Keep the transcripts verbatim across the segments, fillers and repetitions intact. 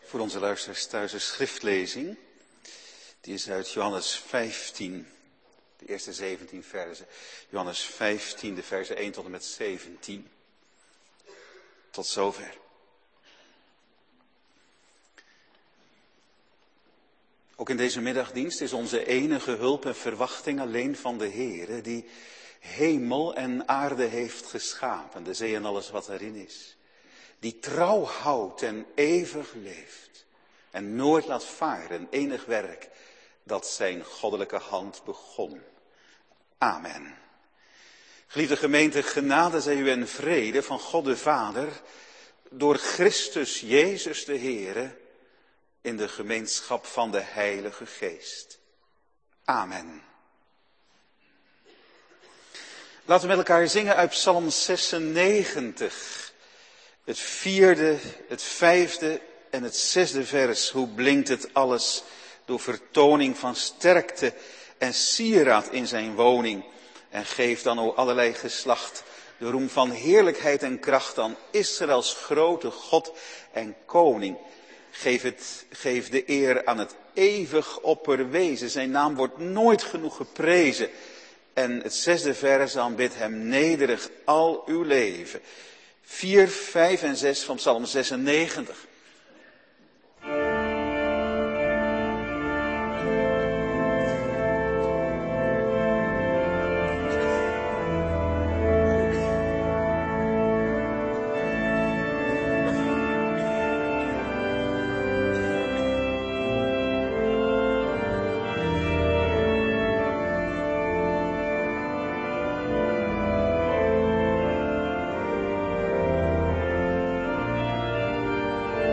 Voor onze luisteraars thuis een schriftlezing. Die is uit Johannes vijftien. De eerste zeventien versen. Johannes vijftien, de versen één tot en met zeventien. Tot zover. Ook in deze middagdienst is onze enige hulp en verwachting alleen van de Heere, die hemel en aarde heeft geschapen, de zee en alles wat erin is. Die trouw houdt en eeuwig leeft en nooit laat varen enig werk dat zijn goddelijke hand begon. Amen. Geliefde gemeente, genade zij u en vrede van God de Vader, door Christus Jezus de Heere, in de gemeenschap van de Heilige Geest. Amen. Laten we met elkaar zingen uit Psalm zesennegentig. Het vierde, het vijfde en het zesde vers. Hoe blinkt het alles door vertoning van sterkte en sieraad in zijn woning. En geef dan o allerlei geslacht de roem van heerlijkheid en kracht aan Israëls grote God en koning. Geef, het, geef de eer aan het eeuwig opperwezen. Zijn naam wordt nooit genoeg geprezen. En het zesde vers, aanbid hem nederig al uw leven. Vier, vijf en zes van Psalm zesennegentig. Amen.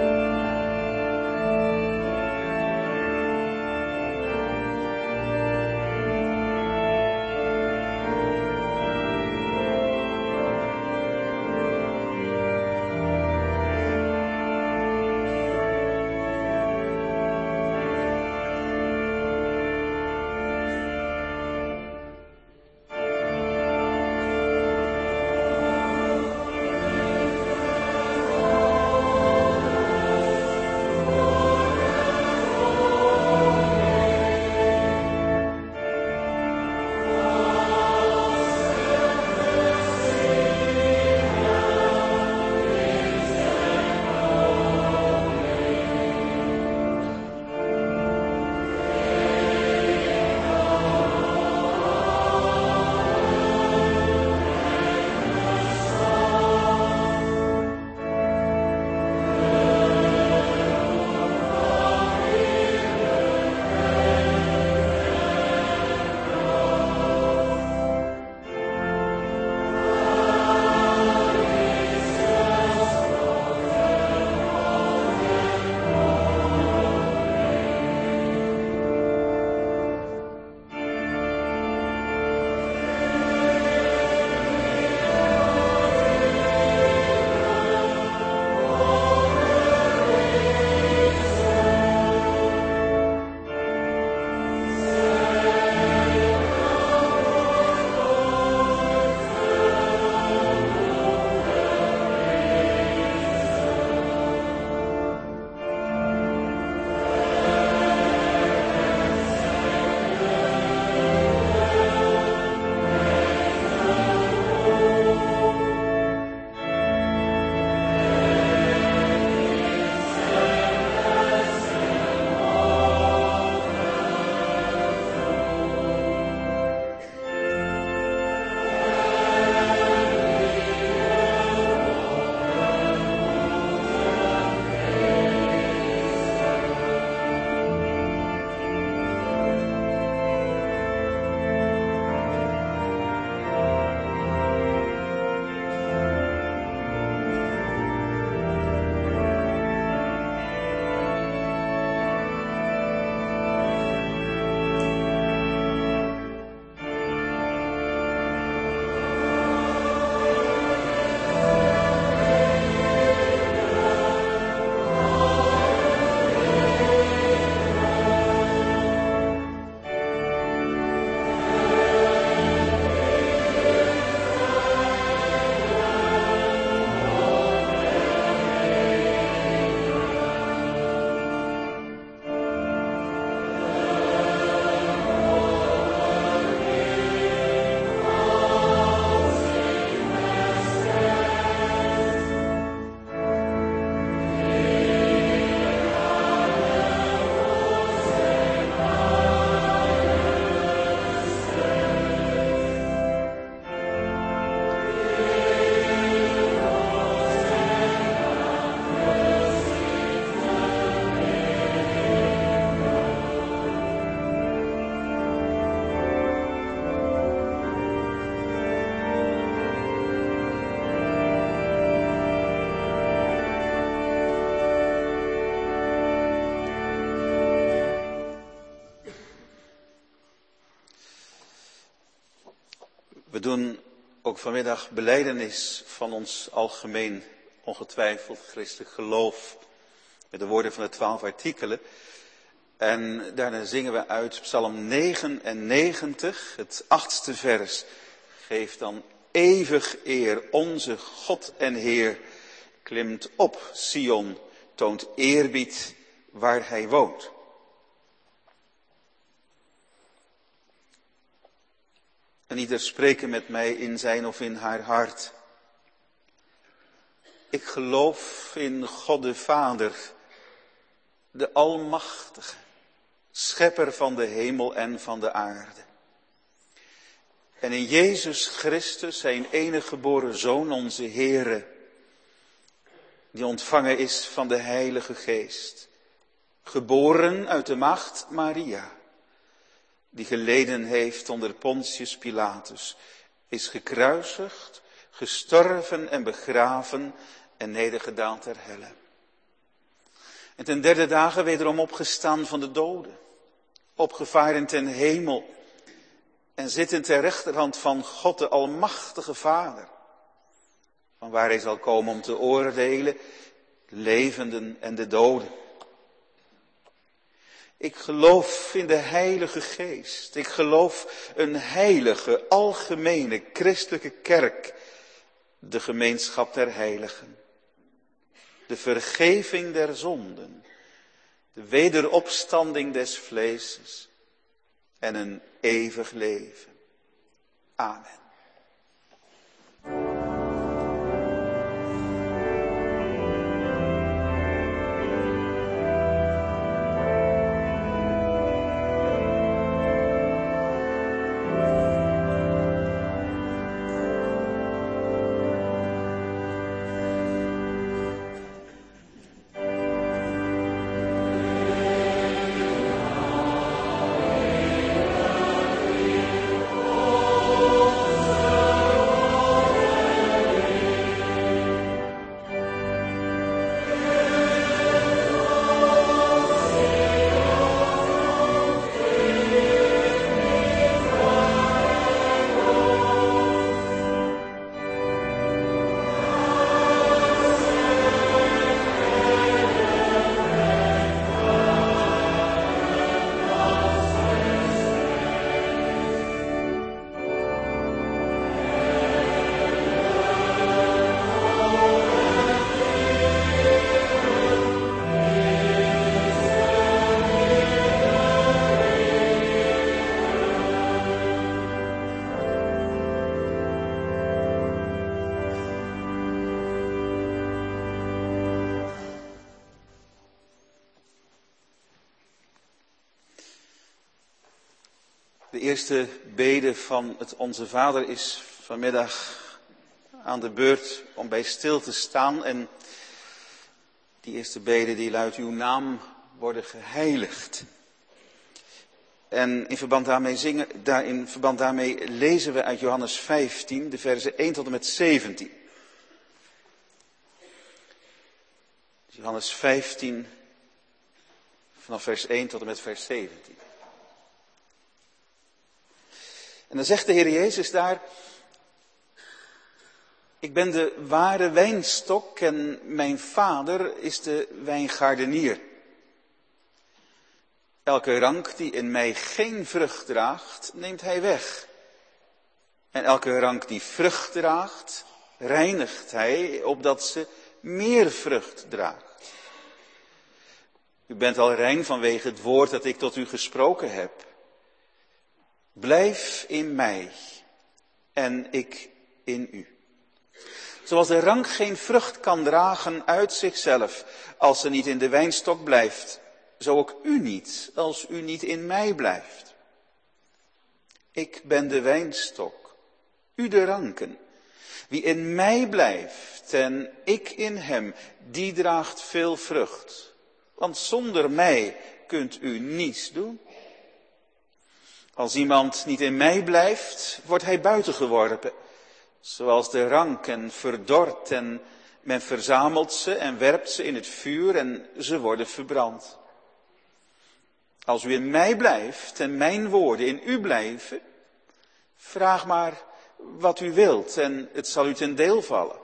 We doen ook vanmiddag belijdenis van ons algemeen, ongetwijfeld christelijk geloof. Met de woorden van de twaalf artikelen. En daarna zingen we uit Psalm negenennegentig, het achtste vers. Geef dan eeuwig eer, onze God en Heer. Klimt op, Sion, toont eerbied waar hij woont. En ieder spreken met mij in zijn of in haar hart. Ik geloof in God de Vader, de Almachtige, Schepper van de hemel en van de aarde. En in Jezus Christus, zijn enige geboren Zoon, onze Heere, die ontvangen is van de Heilige Geest, geboren uit de maagd Maria, die geleden heeft onder Pontius Pilatus, is gekruisigd, gestorven en begraven en nedergedaald ter helle. En ten derde dagen wederom opgestaan van de doden, opgevaren ten hemel en zittend ter rechterhand van God de Almachtige Vader, van waar hij zal komen om te oordelen de levenden en de doden. Ik geloof in de Heilige Geest. Ik geloof een heilige, algemene, christelijke kerk. De gemeenschap der heiligen. De vergeving der zonden. De wederopstanding des vleeses. En een eeuwig leven. Amen. De eerste bede van het Onze Vader is vanmiddag aan de beurt om bij stil te staan. En die eerste bede die luidt: uw naam worden geheiligd. En in verband daarmee, zingen, daar, in verband daarmee lezen we uit Johannes vijftien, de versen één tot en met zeventien. Johannes vijftien, vanaf vers één tot en met vers zeventien. En dan zegt de Heer Jezus daar: ik ben de ware wijnstok en mijn Vader is de wijngaardenier. Elke rank die in mij geen vrucht draagt, neemt hij weg. En elke rank die vrucht draagt, reinigt hij, opdat ze meer vrucht draagt. U bent al rein vanwege het woord dat ik tot u gesproken heb. Blijf in mij en ik in u. Zoals de rank geen vrucht kan dragen uit zichzelf als ze niet in de wijnstok blijft, zo ook u niet als u niet in mij blijft. Ik ben de wijnstok, u de ranken. Wie in mij blijft en ik in hem, die draagt veel vrucht. Want zonder mij kunt u niets doen. Als iemand niet in mij blijft, wordt hij buitengeworpen. Zoals de ranken verdort en men verzamelt ze en werpt ze in het vuur en ze worden verbrand. Als u in mij blijft en mijn woorden in u blijven, vraag maar wat u wilt en het zal u ten deel vallen.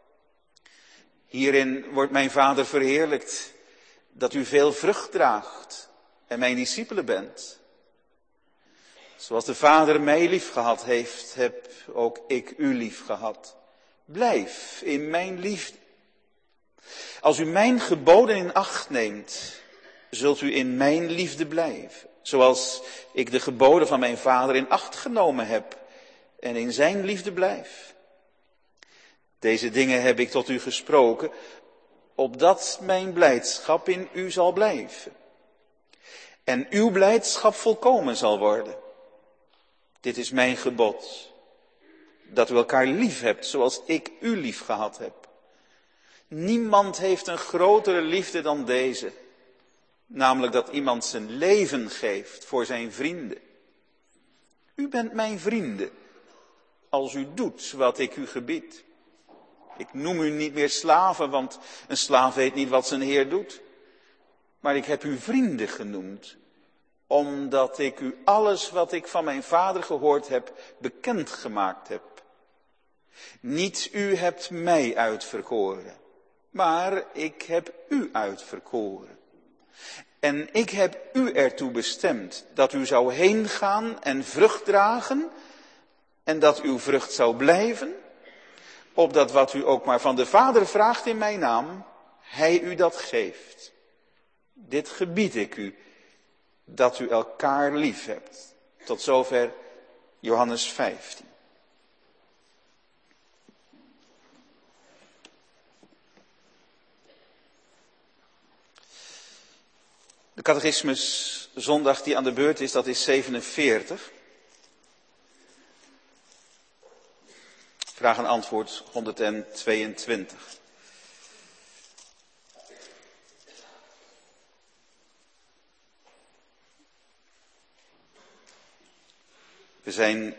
Hierin wordt mijn Vader verheerlijkt, dat u veel vrucht draagt en mijn discipelen bent. Zoals de Vader mij lief gehad heeft, heb ook ik u lief gehad. Blijf in mijn liefde. Als u mijn geboden in acht neemt, zult u in mijn liefde blijven. Zoals ik de geboden van mijn Vader in acht genomen heb en in zijn liefde blijf. Deze dingen heb ik tot u gesproken, opdat mijn blijdschap in u zal blijven. En uw blijdschap volkomen zal worden. Dit is mijn gebod, dat u elkaar lief hebt zoals ik u lief gehad heb. Niemand heeft een grotere liefde dan deze, namelijk dat iemand zijn leven geeft voor zijn vrienden. U bent mijn vrienden, als u doet wat ik u gebied. Ik noem u niet meer slaven, want een slaaf weet niet wat zijn heer doet. Maar ik heb u vrienden genoemd, omdat ik u alles wat ik van mijn Vader gehoord heb, bekendgemaakt heb. Niet u hebt mij uitverkoren, maar ik heb u uitverkoren. En ik heb u ertoe bestemd dat u zou heen gaan en vrucht dragen, en dat uw vrucht zou blijven, opdat wat u ook maar van de Vader vraagt in mijn naam, hij u dat geeft. Dit gebied ik u, dat u elkaar lief hebt. Tot zover Johannes vijftien. De catechismus zondag die aan de beurt is, dat is zevenenveertig. Vraag en antwoord honderdtweeëntwintig. We zijn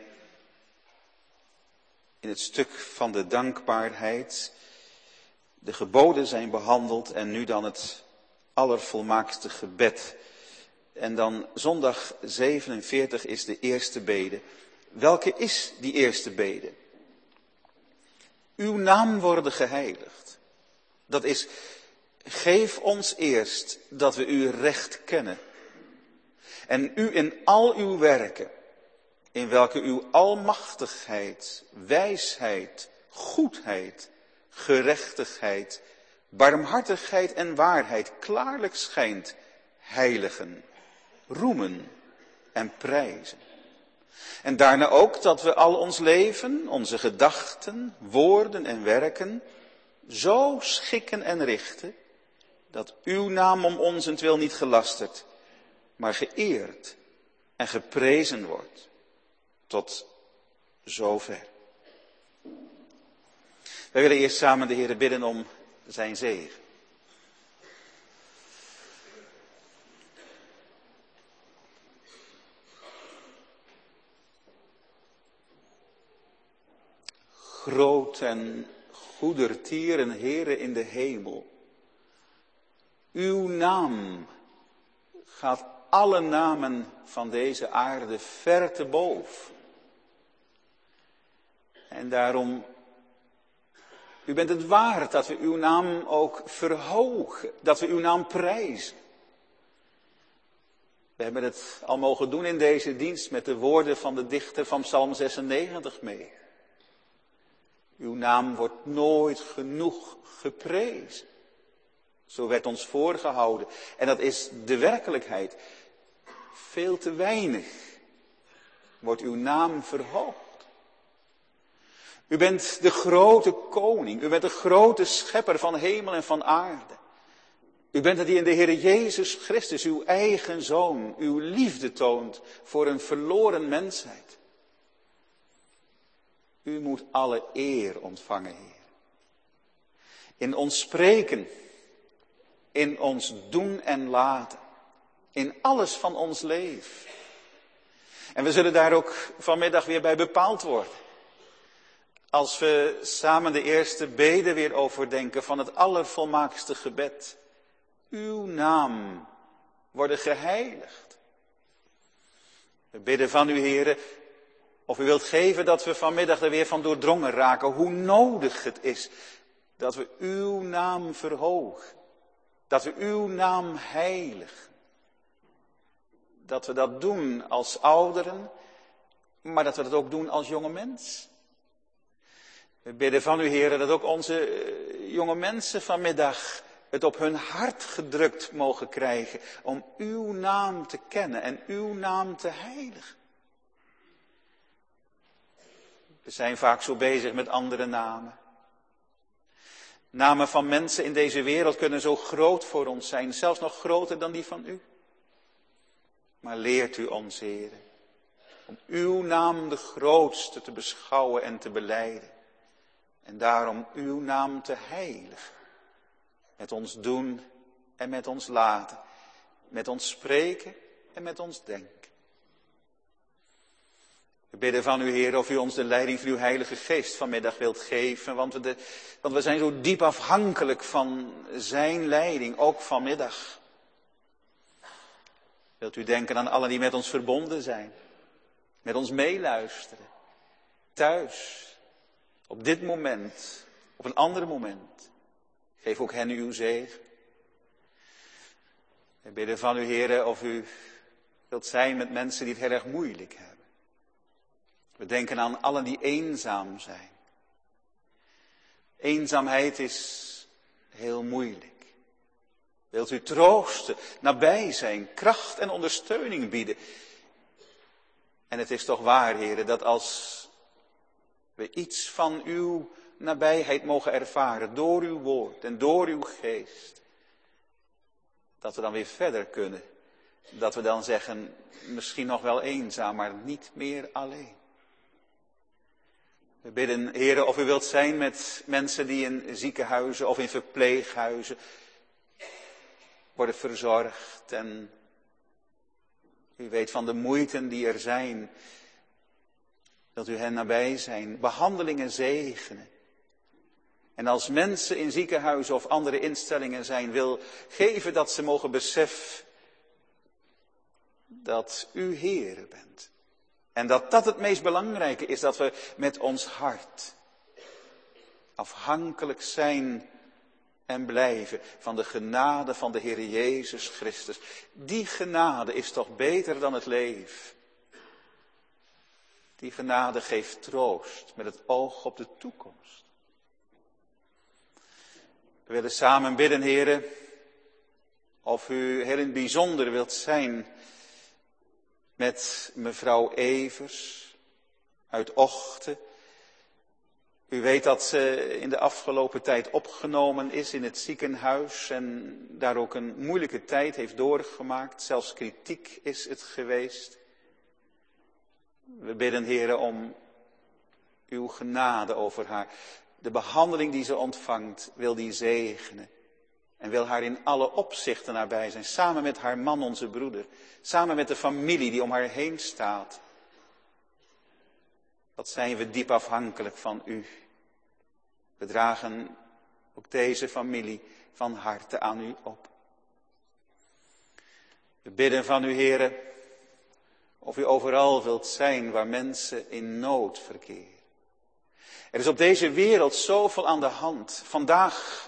in het stuk van de dankbaarheid. De geboden zijn behandeld en nu dan het allervolmaaktste gebed. En dan zondag zevenenveertig is de eerste bede. Welke is die eerste bede? Uw naam worden geheiligd. Dat is, geef ons eerst dat we u recht kennen. En u in al uw werken, in welke uw almachtigheid, wijsheid, goedheid, gerechtigheid, barmhartigheid en waarheid klaarlijk schijnt, heiligen, roemen en prijzen. En daarna ook dat we al ons leven, onze gedachten, woorden en werken, zo schikken en richten, dat uw naam om onzentwil niet gelasterd, maar geëerd en geprezen wordt. Tot zover. Wij willen eerst samen de Heere bidden om zijn zegen. Groot en goedertieren, Heere in de hemel. Uw naam gaat alle namen van deze aarde ver te boven. En daarom, u bent het waard dat we uw naam ook verhogen, dat we uw naam prijzen. We hebben het al mogen doen in deze dienst met de woorden van de dichter van Psalm zesennegentig mee. Uw naam wordt nooit genoeg geprezen. Zo werd ons voorgehouden. En dat is de werkelijkheid. Veel te weinig wordt uw naam verhoogd. U bent de grote koning. U bent de grote schepper van hemel en van aarde. U bent het die in de Heer Jezus Christus, uw eigen Zoon, uw liefde toont voor een verloren mensheid. U moet alle eer ontvangen, Heer. In ons spreken, in ons doen en laten, in alles van ons leven. En we zullen daar ook vanmiddag weer bij bepaald worden. Als we samen de eerste bede weer overdenken van het allervolmaaktste gebed. Uw naam worden geheiligd. We bidden van u, Heere, Of u wilt geven dat we vanmiddag er weer van doordrongen raken hoe nodig het is dat we uw naam verhogen. Dat we uw naam heiligen. Dat we dat doen als ouderen, maar dat we dat ook doen als jonge mens. We bidden van u, Heer, dat ook onze jonge mensen vanmiddag het op hun hart gedrukt mogen krijgen om uw naam te kennen en uw naam te heiligen. We zijn vaak zo bezig met andere namen. Namen van mensen in deze wereld kunnen zo groot voor ons zijn, zelfs nog groter dan die van u. Maar leert u ons, Heer, om uw naam de grootste te beschouwen en te belijden. En daarom uw naam te heiligen. Met ons doen en met ons laten. Met ons spreken en met ons denken. We bidden van u, Heer, of u ons de leiding van uw Heilige Geest vanmiddag wilt geven. Want we, de, want we zijn zo diep afhankelijk van zijn leiding, ook vanmiddag. Wilt u denken aan allen die met ons verbonden zijn. Met ons meeluisteren. Thuis. Op dit moment. Op een ander moment. Geef ook hen uw zegen. We bidden van u, Heer, of u wilt zijn met mensen die het heel erg moeilijk hebben. We denken aan allen die eenzaam zijn. Eenzaamheid is heel moeilijk. Wilt u troosten, nabij zijn, kracht en ondersteuning bieden. En het is toch waar, Heer, dat als we iets van uw nabijheid mogen ervaren door uw woord en door uw geest, dat we dan weer verder kunnen. Dat we dan zeggen, misschien nog wel eenzaam, maar niet meer alleen. We bidden, Heere, of u wilt zijn met mensen die in ziekenhuizen of in verpleeghuizen worden verzorgd. En u weet van de moeiten die er zijn. Wilt u hen nabij zijn, behandelingen zegenen. En als mensen in ziekenhuizen of andere instellingen zijn, wil geven dat ze mogen beseffen dat u Heere bent. En dat dat het meest belangrijke is, dat we met ons hart afhankelijk zijn en blijven van de genade van de Heer Jezus Christus. Die genade is toch beter dan het leven. Die genade geeft troost met het oog op de toekomst. We willen samen bidden, Heere, of u heel in het bijzonder wilt zijn met mevrouw Evers uit Ochten. U weet dat ze in de afgelopen tijd opgenomen is in het ziekenhuis en daar ook een moeilijke tijd heeft doorgemaakt. Zelfs kritiek is het geweest. We bidden, Heere, om uw genade over haar. De behandeling die ze ontvangt, wil die zegenen. En wil haar in alle opzichten nabij zijn. Samen met haar man, onze broeder. Samen met de familie die om haar heen staat. Wat zijn we diep afhankelijk van u. We dragen ook deze familie van harte aan u op. We bidden van u, Heere, of u overal wilt zijn waar mensen in nood verkeren. Er is op deze wereld zoveel aan de hand. Vandaag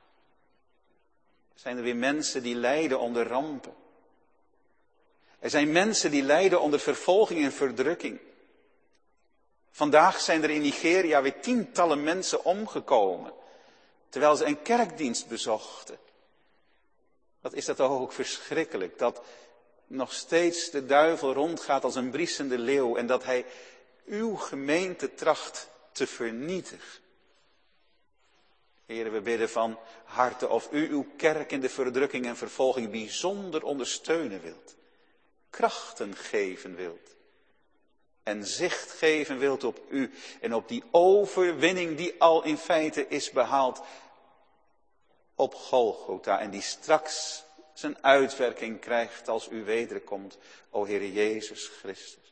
zijn er weer mensen die lijden onder rampen. Er zijn mensen die lijden onder vervolging en verdrukking. Vandaag zijn er in Nigeria weer tientallen mensen omgekomen, terwijl ze een kerkdienst bezochten. Wat is dat toch ook verschrikkelijk, dat nog steeds de duivel rondgaat als een briesende leeuw en dat hij uw gemeente tracht te vernietigen. Heren, we bidden van harte of u uw kerk in de verdrukking en vervolging bijzonder ondersteunen wilt. Krachten geven wilt. En zicht geven wilt op u en op die overwinning die al in feite is behaald op Golgotha. En die straks zijn uitwerking krijgt als u wederkomt, o Heere Jezus Christus.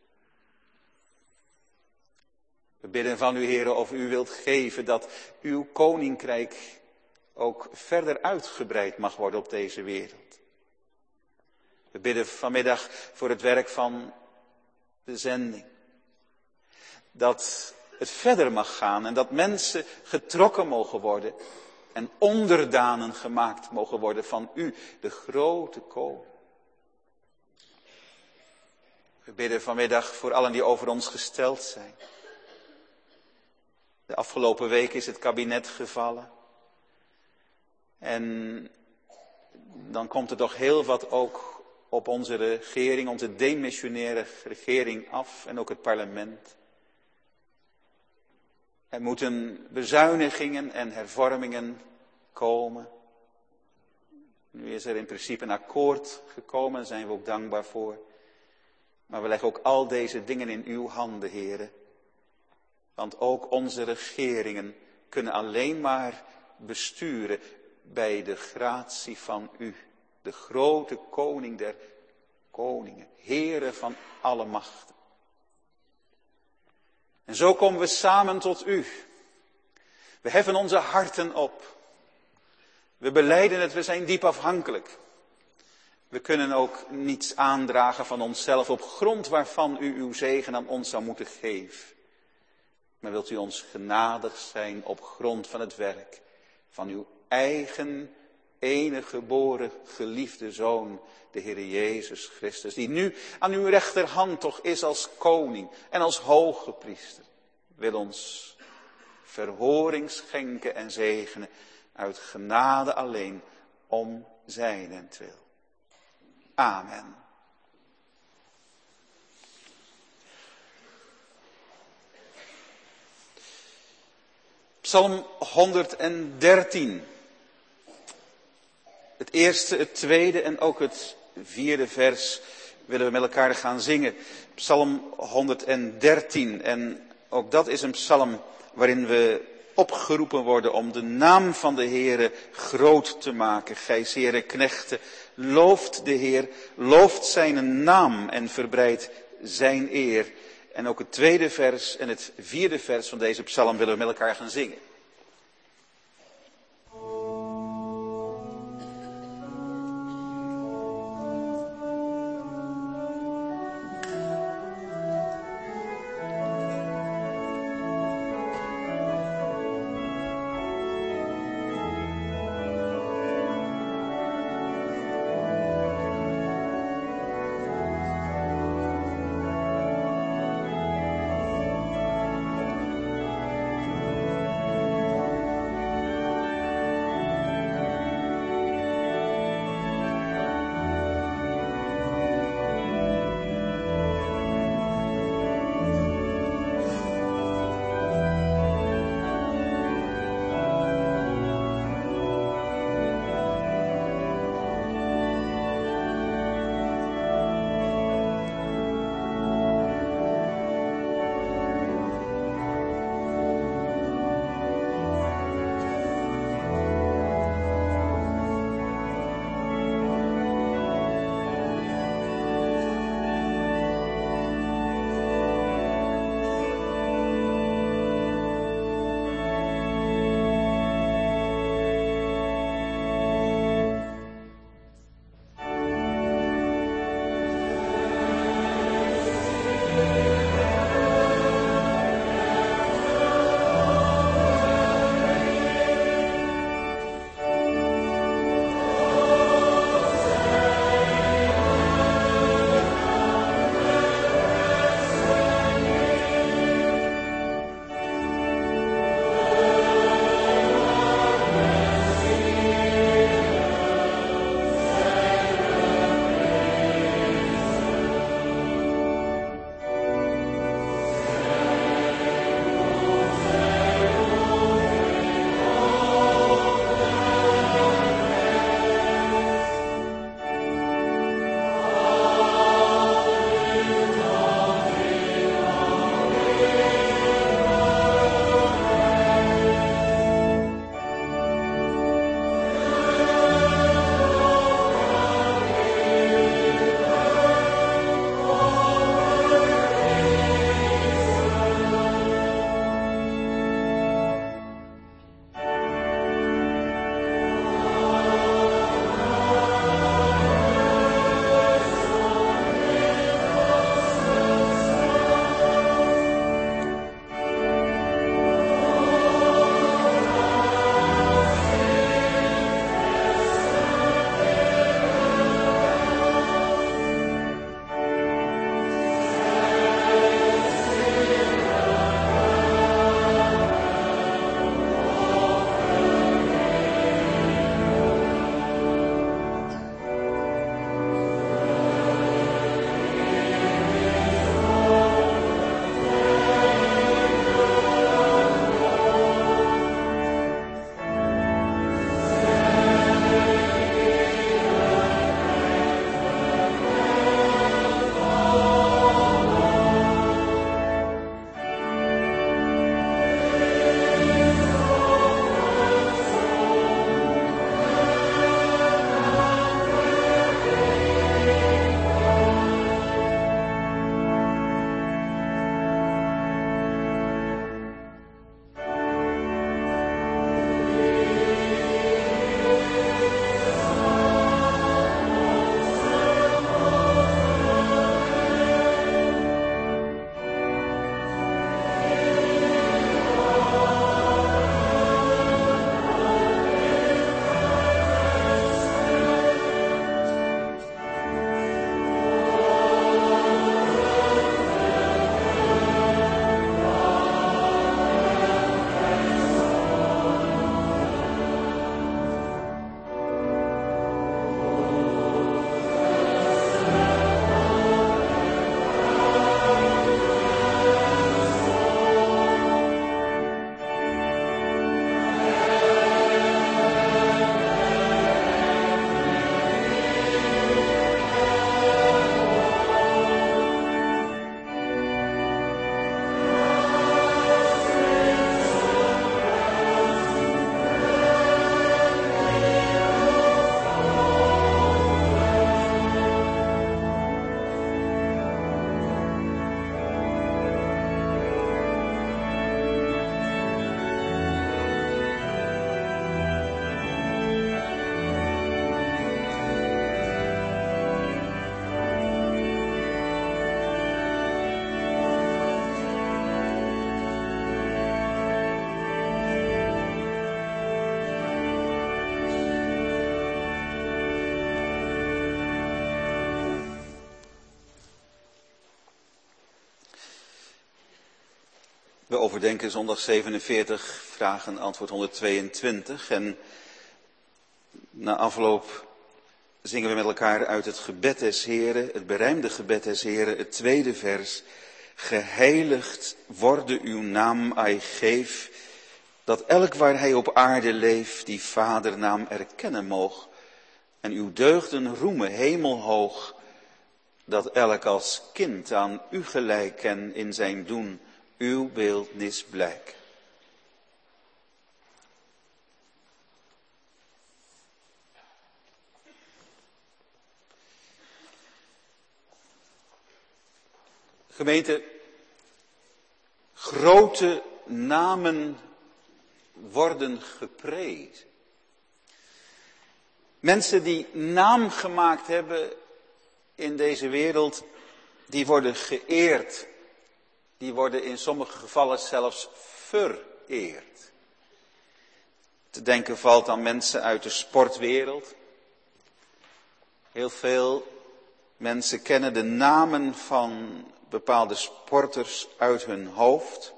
We bidden van u, Heere, of u wilt geven dat uw koninkrijk ook verder uitgebreid mag worden op deze wereld. We bidden vanmiddag voor het werk van de zending. dat het verder mag gaan en dat mensen getrokken mogen worden en onderdanen gemaakt mogen worden van u, de grote koning. We bidden vanmiddag voor allen die over ons gesteld zijn. De afgelopen week is het kabinet gevallen. En dan komt er toch heel wat ook op onze regering, onze demissionaire regering af en ook het parlement. Er moeten bezuinigingen en hervormingen komen. Nu is er in principe een akkoord gekomen, daar zijn we ook dankbaar voor. Maar we leggen ook al deze dingen in uw handen, Heere. Want ook onze regeringen kunnen alleen maar besturen bij de gratie van u. De grote koning der koningen, Heere van alle machten. En zo komen we samen tot u. We heffen onze harten op. We belijden het, we zijn diep afhankelijk. We kunnen ook niets aandragen van onszelf op grond waarvan u uw zegen aan ons zou moeten geven. Maar wilt u ons genadig zijn op grond van het werk van uw eigen enige geboren geliefde Zoon, de Heer Jezus Christus, die nu aan uw rechterhand toch is als koning en als hoge priester. Wil ons verhoring schenken en zegenen uit genade alleen om zijnentwil. Amen. Psalm honderddertien. Het eerste, het tweede en ook het vierde vers willen we met elkaar gaan zingen. Psalm honderddertien. En ook dat is een psalm waarin we opgeroepen worden om de naam van de Heere groot te maken. Gij zere knechten, looft de Heer, looft zijn naam en verbreidt zijn eer. En ook het tweede vers en het vierde vers van deze psalm willen we met elkaar gaan zingen. We overdenken zondag zevenenveertig, vraag en antwoord honderdtweeëntwintig. En na afloop zingen we met elkaar uit het gebed des Heren, het berijmde gebed des Heren, het tweede vers. Geheiligd worde uw naam, ai geef, dat elk waar hij op aarde leeft, die vadernaam erkennen moog. En uw deugden roemen hemelhoog, dat elk als kind aan u gelijk en in zijn doen uw beeldnis blijk. Gemeente, grote namen worden geprezen. Mensen die naam gemaakt hebben in deze wereld, die worden geëerd. Die worden in sommige gevallen zelfs vereerd. Te denken valt aan mensen uit de sportwereld. Heel veel mensen kennen de namen van bepaalde sporters uit hun hoofd.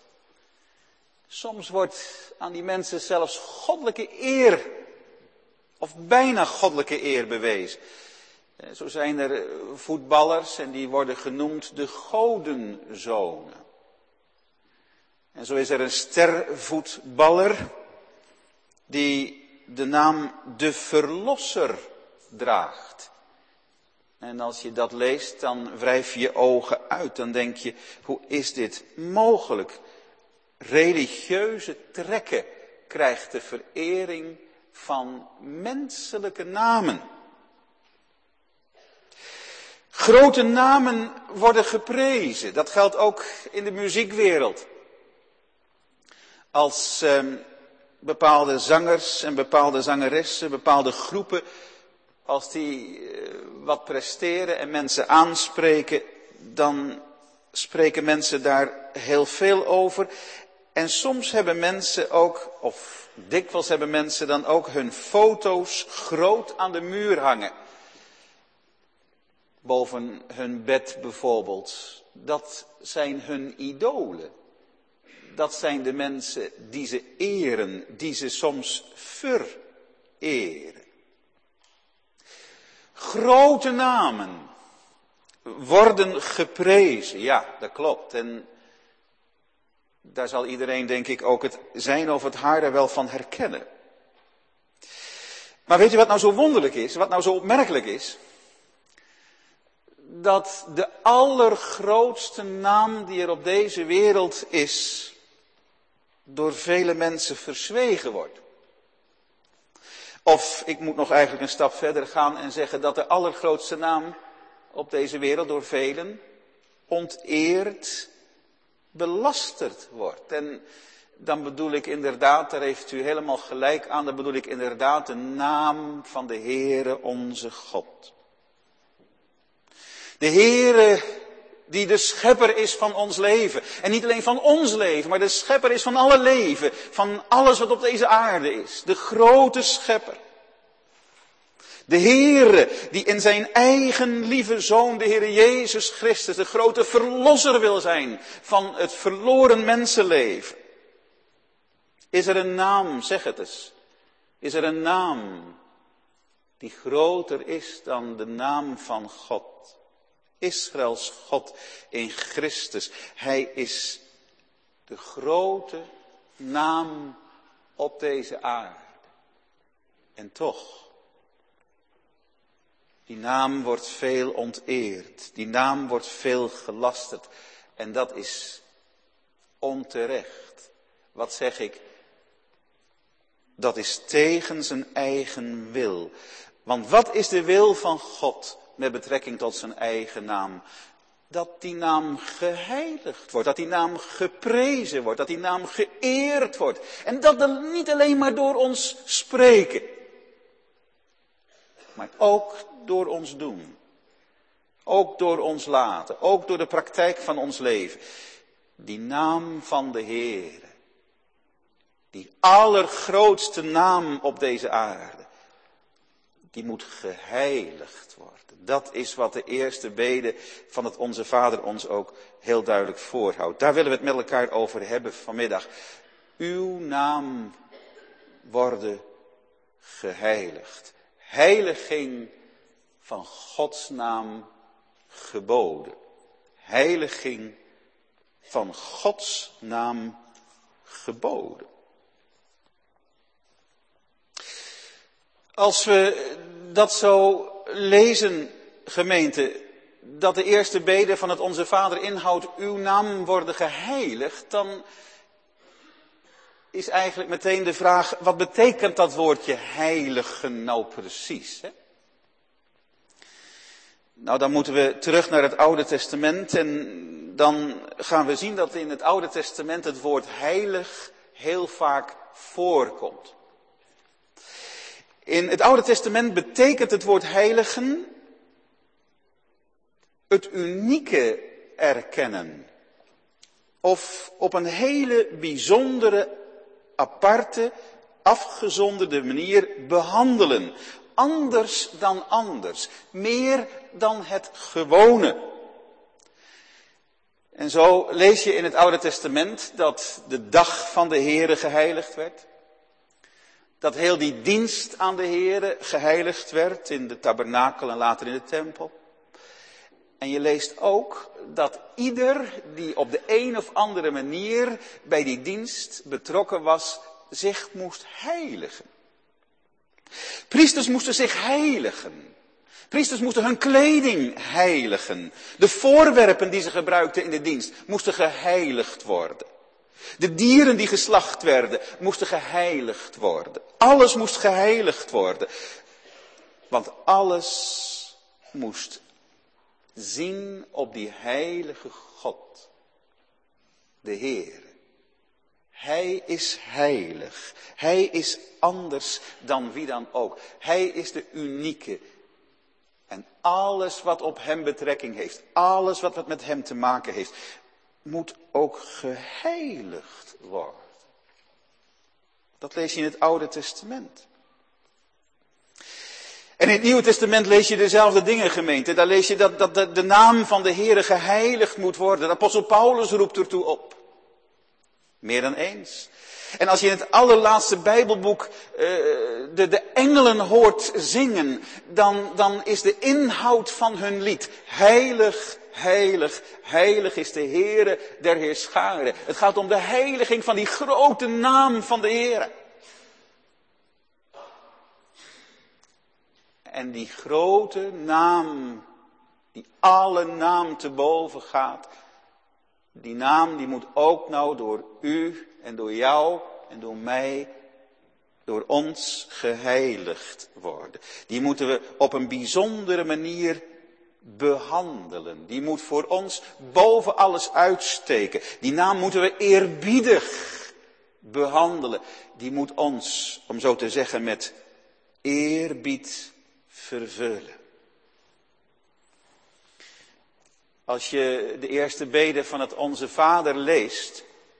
Soms wordt aan die mensen zelfs goddelijke eer, of bijna goddelijke eer bewezen. Zo zijn er voetballers en die worden genoemd de godenzonen. En zo is er een stervoetballer die de naam de Verlosser draagt. En als je dat leest, dan wrijf je je ogen uit. Dan denk je, hoe is dit mogelijk? Religieuze trekken krijgt de verering van menselijke namen. Grote namen worden geprezen. Dat geldt ook in de muziekwereld. Als eh, bepaalde zangers en bepaalde zangeressen, bepaalde groepen, als die eh, wat presteren en mensen aanspreken, dan spreken mensen daar heel veel over. En soms hebben mensen ook, of dikwijls hebben mensen dan ook hun foto's groot aan de muur hangen. Boven hun bed bijvoorbeeld. Dat zijn hun idolen. Dat zijn de mensen die ze eren, die ze soms vereren. Grote namen worden geprezen. Ja, dat klopt. En daar zal iedereen, denk ik, ook het zijn of het haar er wel van herkennen. Maar weet je wat nou zo wonderlijk is, wat nou zo opmerkelijk is? Dat de allergrootste naam die er op deze wereld is, door vele mensen verzwegen wordt. Of ik moet nog eigenlijk een stap verder gaan en zeggen dat de allergrootste naam op deze wereld door velen onteerd, belasterd wordt. En dan bedoel ik inderdaad, daar heeft u helemaal gelijk aan, dan bedoel ik inderdaad de naam van de Heere onze God. De Heere die de schepper is van ons leven. En niet alleen van ons leven, maar de schepper is van alle leven. Van alles wat op deze aarde is. De grote schepper. De Heere die in zijn eigen lieve Zoon, de Heere Jezus Christus, de grote verlosser wil zijn van het verloren mensenleven. Is er een naam, zeg het eens. Is er een naam die groter is dan de naam van God? Israëls God in Christus. Hij is de grote naam op deze aarde. En toch, die naam wordt veel onteerd. Die naam wordt veel gelasterd. En dat is onterecht. Wat zeg ik? Dat is tegen zijn eigen wil. Want wat is de wil van God met betrekking tot zijn eigen naam? Dat die naam geheiligd wordt, dat die naam geprezen wordt, dat die naam geëerd wordt. En dat dan niet alleen maar door ons spreken, maar ook door ons doen. Ook door ons laten, ook door de praktijk van ons leven. Die naam van de Heere, die allergrootste naam op deze aarde, die moet geheiligd worden. Dat is wat de eerste bede van het Onze Vader ons ook heel duidelijk voorhoudt. Daar willen we het met elkaar over hebben vanmiddag. Uw naam worden geheiligd. Heiliging van Gods naam geboden. Heiliging van Gods naam geboden. Als we dat zo lezen, gemeente, dat de eerste bede van het Onze Vader inhoudt, uw naam worden geheiligd, dan is eigenlijk meteen de vraag, wat betekent dat woordje heiligen nou precies? Hè? Nou, dan moeten we terug naar het Oude Testament en dan gaan we zien dat in het Oude Testament het woord heilig heel vaak voorkomt. In het Oude Testament betekent het woord heiligen het unieke erkennen. Of op een hele bijzondere, aparte, afgezonderde manier behandelen. Anders dan anders. Meer dan het gewone. En zo lees je in het Oude Testament dat de dag van de Heere geheiligd werd. Dat heel die dienst aan de Heere geheiligd werd in de tabernakel en later in de tempel. En je leest ook dat ieder die op de een of andere manier bij die dienst betrokken was, zich moest heiligen. Priesters moesten zich heiligen. Priesters moesten hun kleding heiligen. De voorwerpen die ze gebruikten in de dienst moesten geheiligd worden. De dieren die geslacht werden moesten geheiligd worden. Alles moest geheiligd worden. Want alles moest zien op die heilige God, de Heer. Hij is heilig. Hij is anders dan wie dan ook. Hij is de unieke. En alles wat op hem betrekking heeft, alles wat met hem te maken heeft, moet ook geheiligd worden. Dat lees je in het Oude Testament. En in het Nieuwe Testament lees je dezelfde dingen, gemeente. Daar lees je dat, dat de, de naam van de Heere geheiligd moet worden. De apostel Paulus roept ertoe op. Meer dan eens. En als je in het allerlaatste Bijbelboek uh, de, de engelen hoort zingen, dan, dan is de inhoud van hun lied heilig, heilig, heilig is de Heere der Heerscharen. Het gaat om de heiliging van die grote naam van de Heere. En die grote naam, die alle naam te boven gaat, die naam die moet ook nou door u en door jou en door mij, door ons geheiligd worden. Die moeten we op een bijzondere manier behandelen. Die moet voor ons boven alles uitsteken. Die naam moeten we eerbiedig behandelen. Die moet ons, om zo te zeggen, met eerbied vervullen. Als je de eerste bede van het Onze Vader leest,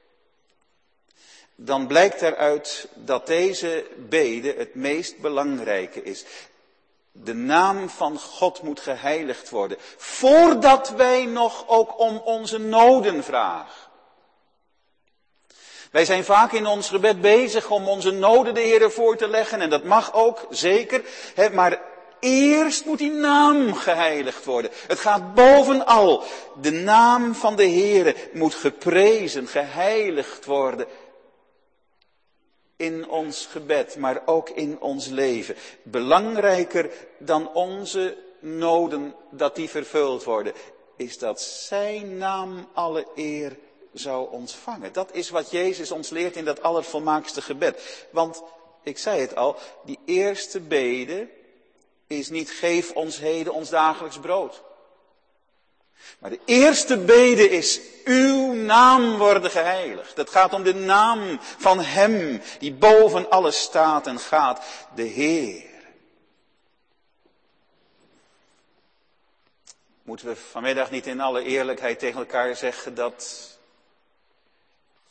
dan blijkt eruit dat deze bede het meest belangrijke is. De naam van God moet geheiligd worden, voordat wij nog ook om onze noden vragen. Wij zijn vaak in ons gebed bezig om onze noden de Heere voor te leggen, en dat mag ook, zeker, hè, maar eerst moet die naam geheiligd worden. Het gaat bovenal. De naam van de Heere moet geprezen, geheiligd worden. In ons gebed, maar ook in ons leven. Belangrijker dan onze noden, dat die vervuld worden, is dat zijn naam alle eer zou ontvangen. Dat is wat Jezus ons leert in dat allervolmaaktste gebed. Want, ik zei het al, die eerste bede is niet geef ons heden ons dagelijks brood. Maar de eerste bede is uw naam worden geheiligd. Het gaat om de naam van hem die boven alles staat en gaat. De Heer. Moeten we vanmiddag niet in alle eerlijkheid tegen elkaar zeggen dat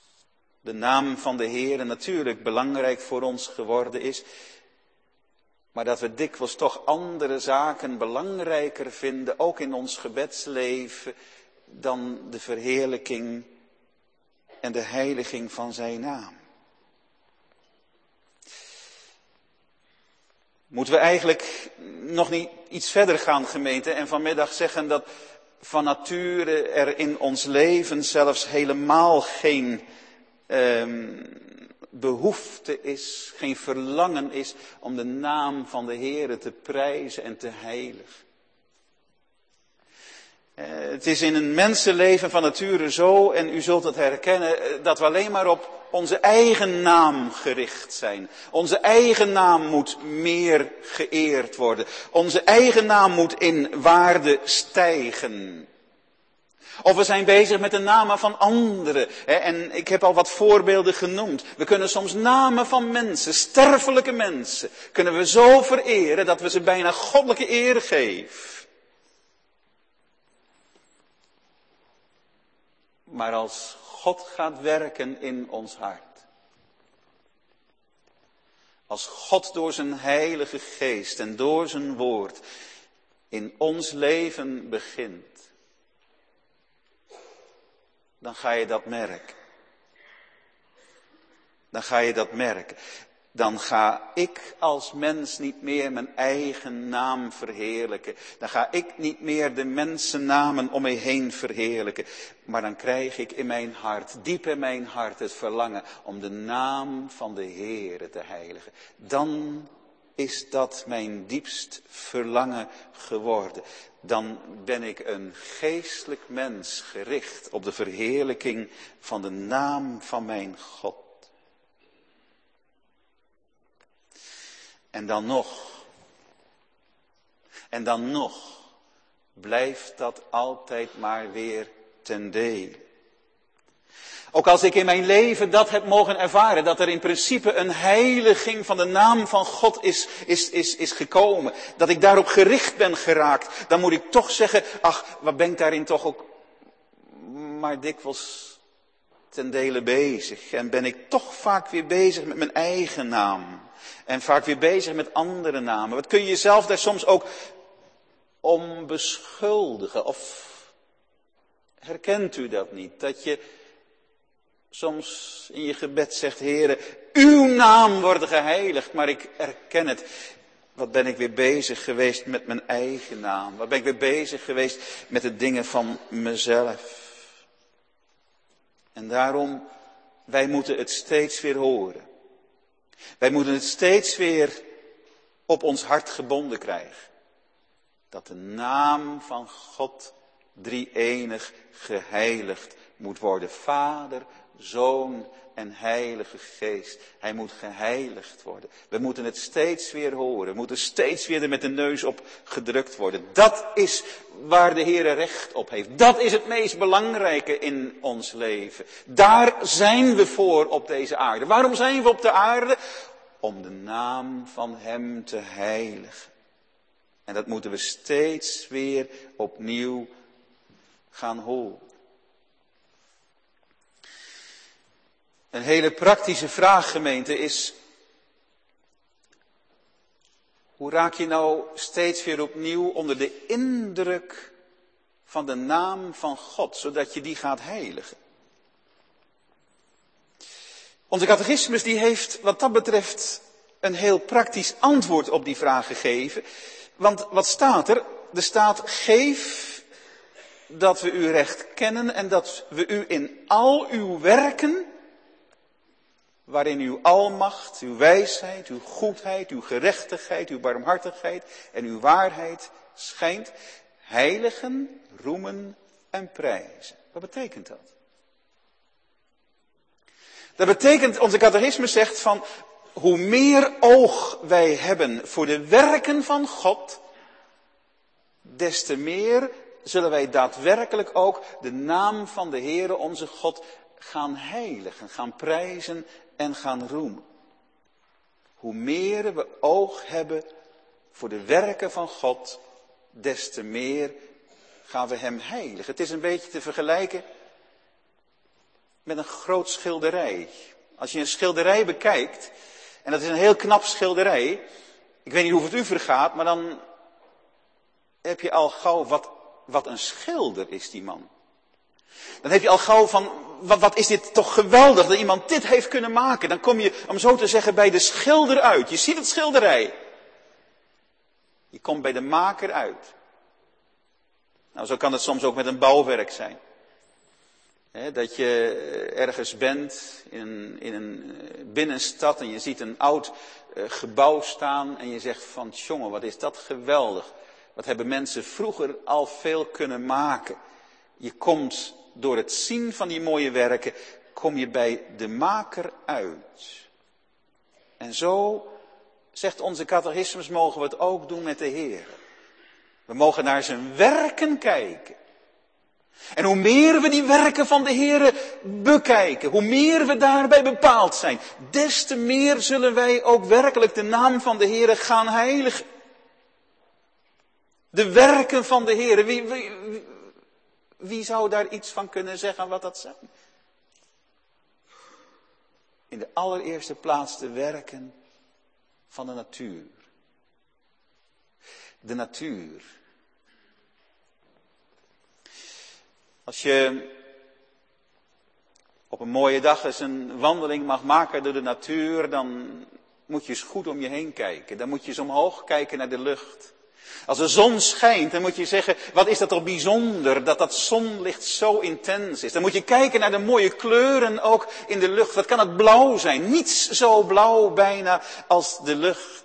de naam van de Heer natuurlijk belangrijk voor ons geworden is. Maar dat we dikwijls toch andere zaken belangrijker vinden, ook in ons gebedsleven, dan de verheerlijking en de heiliging van zijn naam. Moeten we eigenlijk nog niet iets verder gaan, gemeente, en vanmiddag zeggen dat van nature er in ons leven zelfs helemaal geen um, behoefte is, geen verlangen is om de naam van de Heere te prijzen en te heiligen. Uh, het is in een mensenleven van nature zo, en u zult het herkennen, dat we alleen maar op onze eigen naam gericht zijn. Onze eigen naam moet meer geëerd worden. Onze eigen naam moet in waarde stijgen. Of we zijn bezig met de namen van anderen. En ik heb al wat voorbeelden genoemd. We kunnen soms namen van mensen, sterfelijke mensen, kunnen we zo vereren dat we ze bijna goddelijke eer geven. Maar als God gaat werken in ons hart, als God door zijn Heilige Geest en door zijn woord in ons leven begint, dan ga je dat merken. Dan ga je dat merken. Dan ga ik als mens niet meer mijn eigen naam verheerlijken. Dan ga ik niet meer de mensennamen om me heen verheerlijken. Maar dan krijg ik in mijn hart, diep in mijn hart, het verlangen om de naam van de Heere te heiligen. Dan is dat mijn diepst verlangen geworden. Dan ben ik een geestelijk mens gericht op de verheerlijking van de naam van mijn God. En dan nog, en dan nog, blijft dat altijd maar weer ten dele. Ook als ik in mijn leven dat heb mogen ervaren, dat er in principe een heiliging van de naam van God is, is, is, is gekomen. Dat ik daarop gericht ben geraakt. Dan moet ik toch zeggen, ach, wat ben ik daarin toch ook maar dikwijls ten dele bezig. En ben ik toch vaak weer bezig met mijn eigen naam. En vaak weer bezig met andere namen. Wat kun je jezelf daar soms ook om beschuldigen? Of herkent u dat niet? Dat je soms in je gebed zegt, Heere, uw naam wordt geheiligd, maar ik erken het. Wat ben ik weer bezig geweest met mijn eigen naam? Wat ben ik weer bezig geweest met de dingen van mezelf? En daarom, wij moeten het steeds weer horen. Wij moeten het steeds weer op ons hart gebonden krijgen. Dat de naam van God drie-enig geheiligd moet worden. Vader, Zoon en Heilige Geest. Hij moet geheiligd worden. We moeten het steeds weer horen. We moeten steeds weer er met de neus op gedrukt worden. Dat is waar de Heere recht op heeft. Dat is het meest belangrijke in ons leven. Daar zijn we voor op deze aarde. Waarom zijn we op de aarde? Om de naam van Hem te heiligen. En dat moeten we steeds weer opnieuw gaan horen. Een hele praktische vraag, gemeente, is: hoe raak je nou steeds weer opnieuw onder de indruk van de naam van God, zodat je die gaat heiligen? Onze catechismus die heeft wat dat betreft een heel praktisch antwoord op die vraag gegeven. Want wat staat er? Er staat: geef dat we u recht kennen en dat we u in al uw werken, waarin uw almacht, uw wijsheid, uw goedheid, uw gerechtigheid, uw barmhartigheid en uw waarheid schijnt, heiligen, roemen en prijzen. Wat betekent dat? Dat betekent, onze catechismus zegt van, hoe meer oog wij hebben voor de werken van God, des te meer zullen wij daadwerkelijk ook de naam van de Heere onze God gaan heiligen, gaan prijzen en gaan roemen. Hoe meer we oog hebben voor de werken van God, des te meer gaan we Hem heiligen. Het is een beetje te vergelijken met een groot schilderij. Als je een schilderij bekijkt, en dat is een heel knap schilderij, Ik weet niet hoe het u vergaat, maar dan heb je al gauw, wat, wat een schilder is die man. Dan heb je al gauw van, wat, wat is dit toch geweldig dat iemand dit heeft kunnen maken. Dan kom je, om zo te zeggen, bij de schilder uit. Je ziet het schilderij. Je komt bij de maker uit. Nou, zo kan het soms ook met een bouwwerk zijn. He, dat je ergens bent in een, in een binnenstad en je ziet een oud uh, gebouw staan en je zegt van, jongen, wat is dat geweldig. Wat hebben mensen vroeger al veel kunnen maken. Je komt door het zien van die mooie werken, kom je bij de maker uit. En zo, zegt onze catechismus, mogen we het ook doen met de Heer. We mogen naar zijn werken kijken. En hoe meer we die werken van de Heer bekijken, hoe meer we daarbij bepaald zijn, des te meer zullen wij ook werkelijk de naam van de Heer gaan heiligen. De werken van de Heer, wie, wie, wie, wie zou daar iets van kunnen zeggen wat dat zijn? In de allereerste plaats de werken van de natuur. De natuur. Als je op een mooie dag eens een wandeling mag maken door de natuur, dan moet je eens goed om je heen kijken. Dan moet je eens omhoog kijken naar de lucht. Als de zon schijnt, dan moet je zeggen, wat is dat toch bijzonder dat dat zonlicht zo intens is. Dan moet je kijken naar de mooie kleuren ook in de lucht. Wat kan het blauw zijn? Niets zo blauw bijna als de lucht.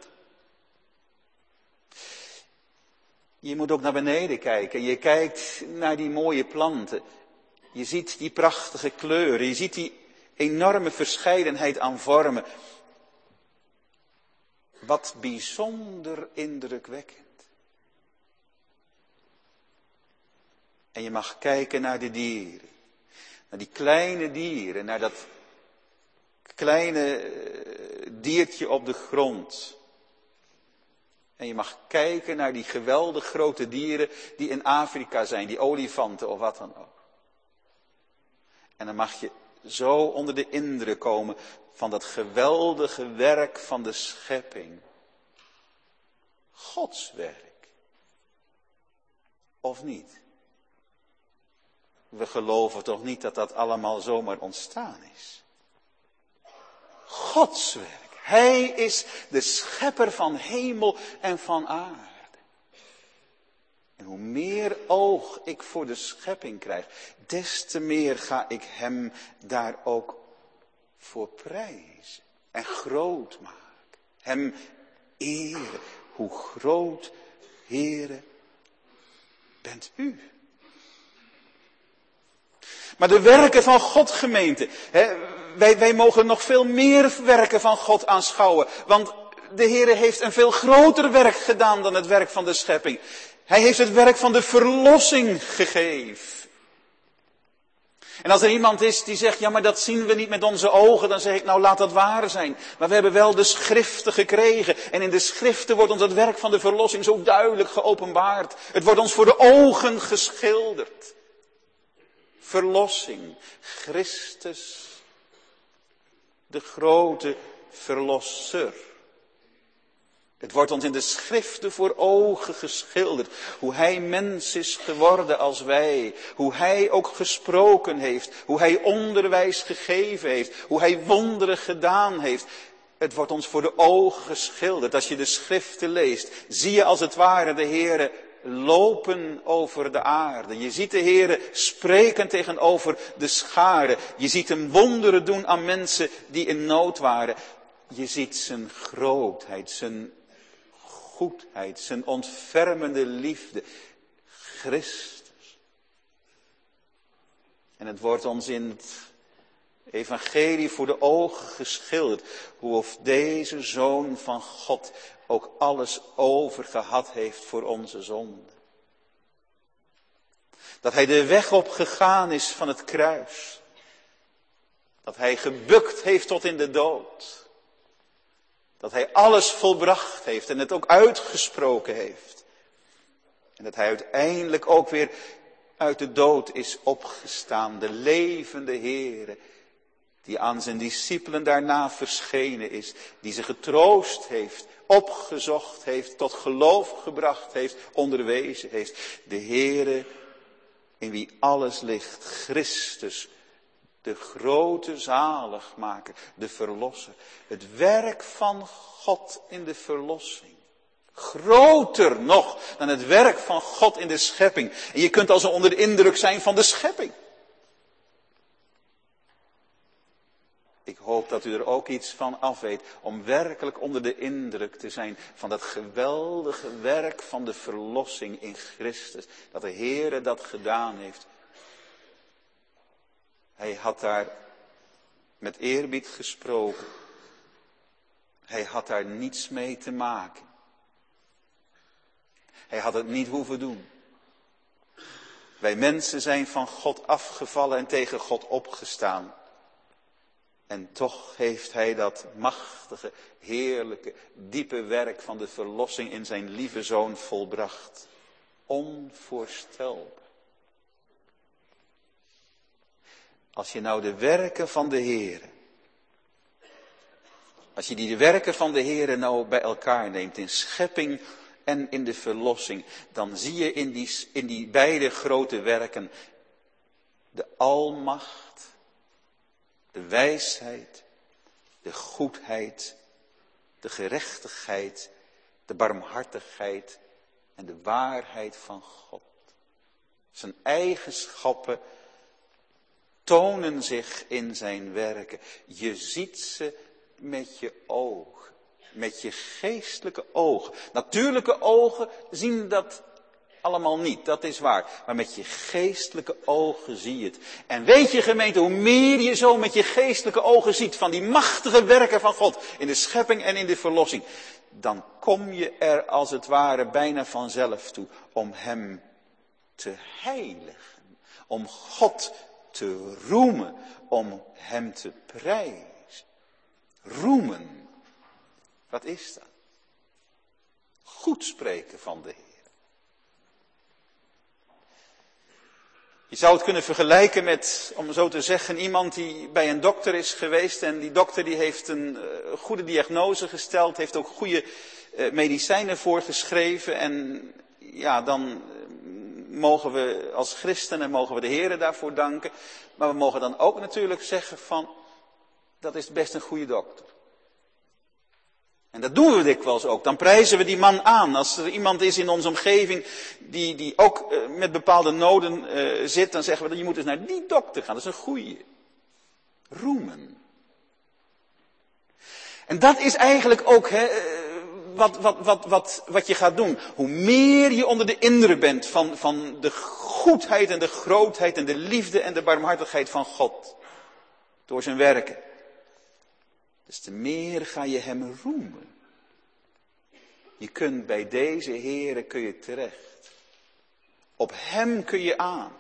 Je moet ook naar beneden kijken. Je kijkt naar die mooie planten. Je ziet die prachtige kleuren. Je ziet die enorme verscheidenheid aan vormen. Wat bijzonder indrukwekkend. En je mag kijken naar de dieren. Naar die kleine dieren. Naar dat kleine diertje op de grond. En je mag kijken naar die geweldig grote dieren die in Afrika zijn. Die olifanten of wat dan ook. En dan mag je zo onder de indruk komen van dat geweldige werk van de schepping. Gods werk. Of niet? We geloven toch niet dat dat allemaal zomaar ontstaan is. Gods werk. Hij is de schepper van hemel en van aarde. En hoe meer oog ik voor de schepping krijg, des te meer ga ik hem daar ook voor prijzen en groot maken. Hem eren. Hoe groot, Heere, bent u. Maar de werken van God, gemeente, hè, wij, wij mogen nog veel meer werken van God aanschouwen. Want de Heere heeft een veel groter werk gedaan dan het werk van de schepping. Hij heeft het werk van de verlossing gegeven. En als er iemand is die zegt, ja maar dat zien we niet met onze ogen, dan zeg ik, nou laat dat waar zijn. Maar we hebben wel de schriften gekregen. En in de schriften wordt ons het werk van de verlossing zo duidelijk geopenbaard. Het wordt ons voor de ogen geschilderd. Verlossing. Christus, de grote verlosser. Het wordt ons in de schriften voor ogen geschilderd. Hoe hij mens is geworden als wij. Hoe hij ook gesproken heeft. Hoe hij onderwijs gegeven heeft. Hoe hij wonderen gedaan heeft. Het wordt ons voor de ogen geschilderd. Als je de schriften leest, zie je als het ware de Heere lopen over de aarde. Je ziet de Heere spreken tegenover de scharen. Je ziet hem wonderen doen aan mensen die in nood waren. Je ziet zijn grootheid, zijn goedheid, zijn ontfermende liefde. Christus. En het wordt ons in het evangelie voor de ogen geschilderd. Hoe of deze Zoon van God ook alles overgehad heeft voor onze zonde. Dat hij de weg op gegaan is van het kruis. Dat hij gebukt heeft tot in de dood. Dat hij alles volbracht heeft en het ook uitgesproken heeft. En dat hij uiteindelijk ook weer uit de dood is opgestaan. De levende Heere die aan zijn discipelen daarna verschenen is, die ze getroost heeft, opgezocht heeft, tot geloof gebracht heeft, onderwezen heeft. De Heere in wie alles ligt, Christus, de grote zaligmaker, de verlosser. Het werk van God in de verlossing. Groter nog dan het werk van God in de schepping. En je kunt als onder de indruk zijn van de schepping. Ik hoop dat u er ook iets van af weet om werkelijk onder de indruk te zijn van dat geweldige werk van de verlossing in Christus. Dat de Heere dat gedaan heeft. Hij had daar met eerbied gesproken. Hij had daar niets mee te maken. Hij had het niet hoeven doen. Wij mensen zijn van God afgevallen en tegen God opgestaan. En toch heeft hij dat machtige, heerlijke, diepe werk van de verlossing in zijn lieve zoon volbracht. Onvoorstelbaar. Als je nou de werken van de Heere, als je die de werken van de Heere nou bij elkaar neemt in schepping en in de verlossing, dan zie je in die, in die beide grote werken de almacht, de wijsheid, de goedheid, de gerechtigheid, de barmhartigheid en de waarheid van God. Zijn eigenschappen tonen zich in zijn werken. Je ziet ze met je ogen, met je geestelijke ogen. Natuurlijke ogen zien dat allemaal niet, dat is waar. Maar met je geestelijke ogen zie je het. En weet je gemeente, hoe meer je zo met je geestelijke ogen ziet van die machtige werken van God in de schepping en in de verlossing, dan kom je er als het ware bijna vanzelf toe om hem te heiligen, om God te roemen, om hem te prijzen. Roemen, wat is dat? Goed spreken van de Heer. Je zou het kunnen vergelijken met, om zo te zeggen, iemand die bij een dokter is geweest en die dokter die heeft een uh, goede diagnose gesteld, heeft ook goede uh, medicijnen voorgeschreven en ja, dan mogen we als christenen, mogen we de Heere daarvoor danken, maar we mogen dan ook natuurlijk zeggen van, dat is best een goede dokter. En dat doen we dikwijls ook. Dan prijzen we die man aan. Als er iemand is in onze omgeving die, die ook uh, met bepaalde noden uh, zit, dan zeggen we, je moet eens naar die dokter gaan. Dat is een goeie. Roemen. En dat is eigenlijk ook hè, wat, wat, wat, wat, wat je gaat doen. Hoe meer je onder de indruk bent van, van de goedheid en de grootheid en de liefde en de barmhartigheid van God. Door zijn werken. Dus te meer ga je hem roemen. Je kunt bij deze Heere kun je terecht. Op hem kun je aan.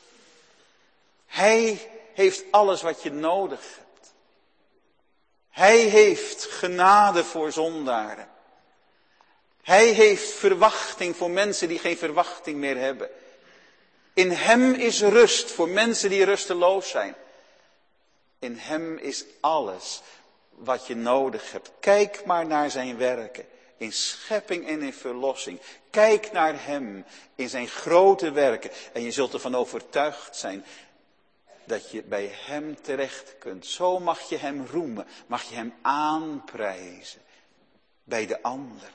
Hij heeft alles wat je nodig hebt. Hij heeft genade voor zondaren. Hij heeft verwachting voor mensen die geen verwachting meer hebben. In hem is rust voor mensen die rusteloos zijn. In hem is alles wat je nodig hebt. Kijk maar naar zijn werken. In schepping en in verlossing. Kijk naar hem in zijn grote werken. En je zult ervan overtuigd zijn dat je bij hem terecht kunt. Zo mag je hem roemen. Mag je hem aanprijzen. Bij de ander.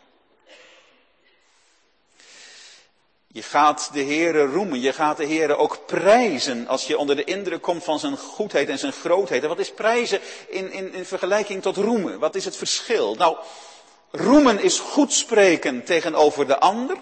Je gaat de Heere roemen. Je gaat de Heere ook prijzen. Als je onder de indruk komt van zijn goedheid en zijn grootheid. En wat is prijzen in, in, in vergelijking tot roemen? Wat is het verschil? Nou, roemen is goed spreken tegenover de ander.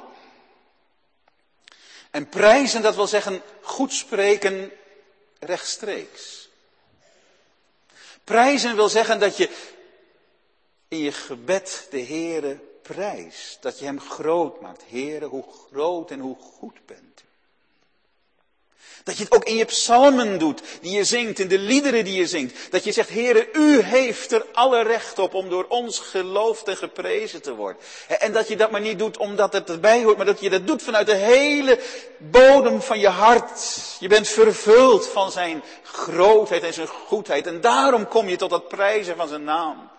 En prijzen, dat wil zeggen goed spreken rechtstreeks. Prijzen wil zeggen dat je in je gebed de Heere prijst. Dat je hem groot maakt. Heere, hoe groot en hoe goed bent u. Dat je het ook in je psalmen doet, die je zingt, in de liederen die je zingt. Dat je zegt, Heere, u heeft er alle recht op om door ons geloofd en geprezen te worden. En dat je dat maar niet doet omdat het erbij hoort, maar dat je dat doet vanuit de hele bodem van je hart. Je bent vervuld van zijn grootheid en zijn goedheid. En daarom kom je tot dat prijzen van zijn naam.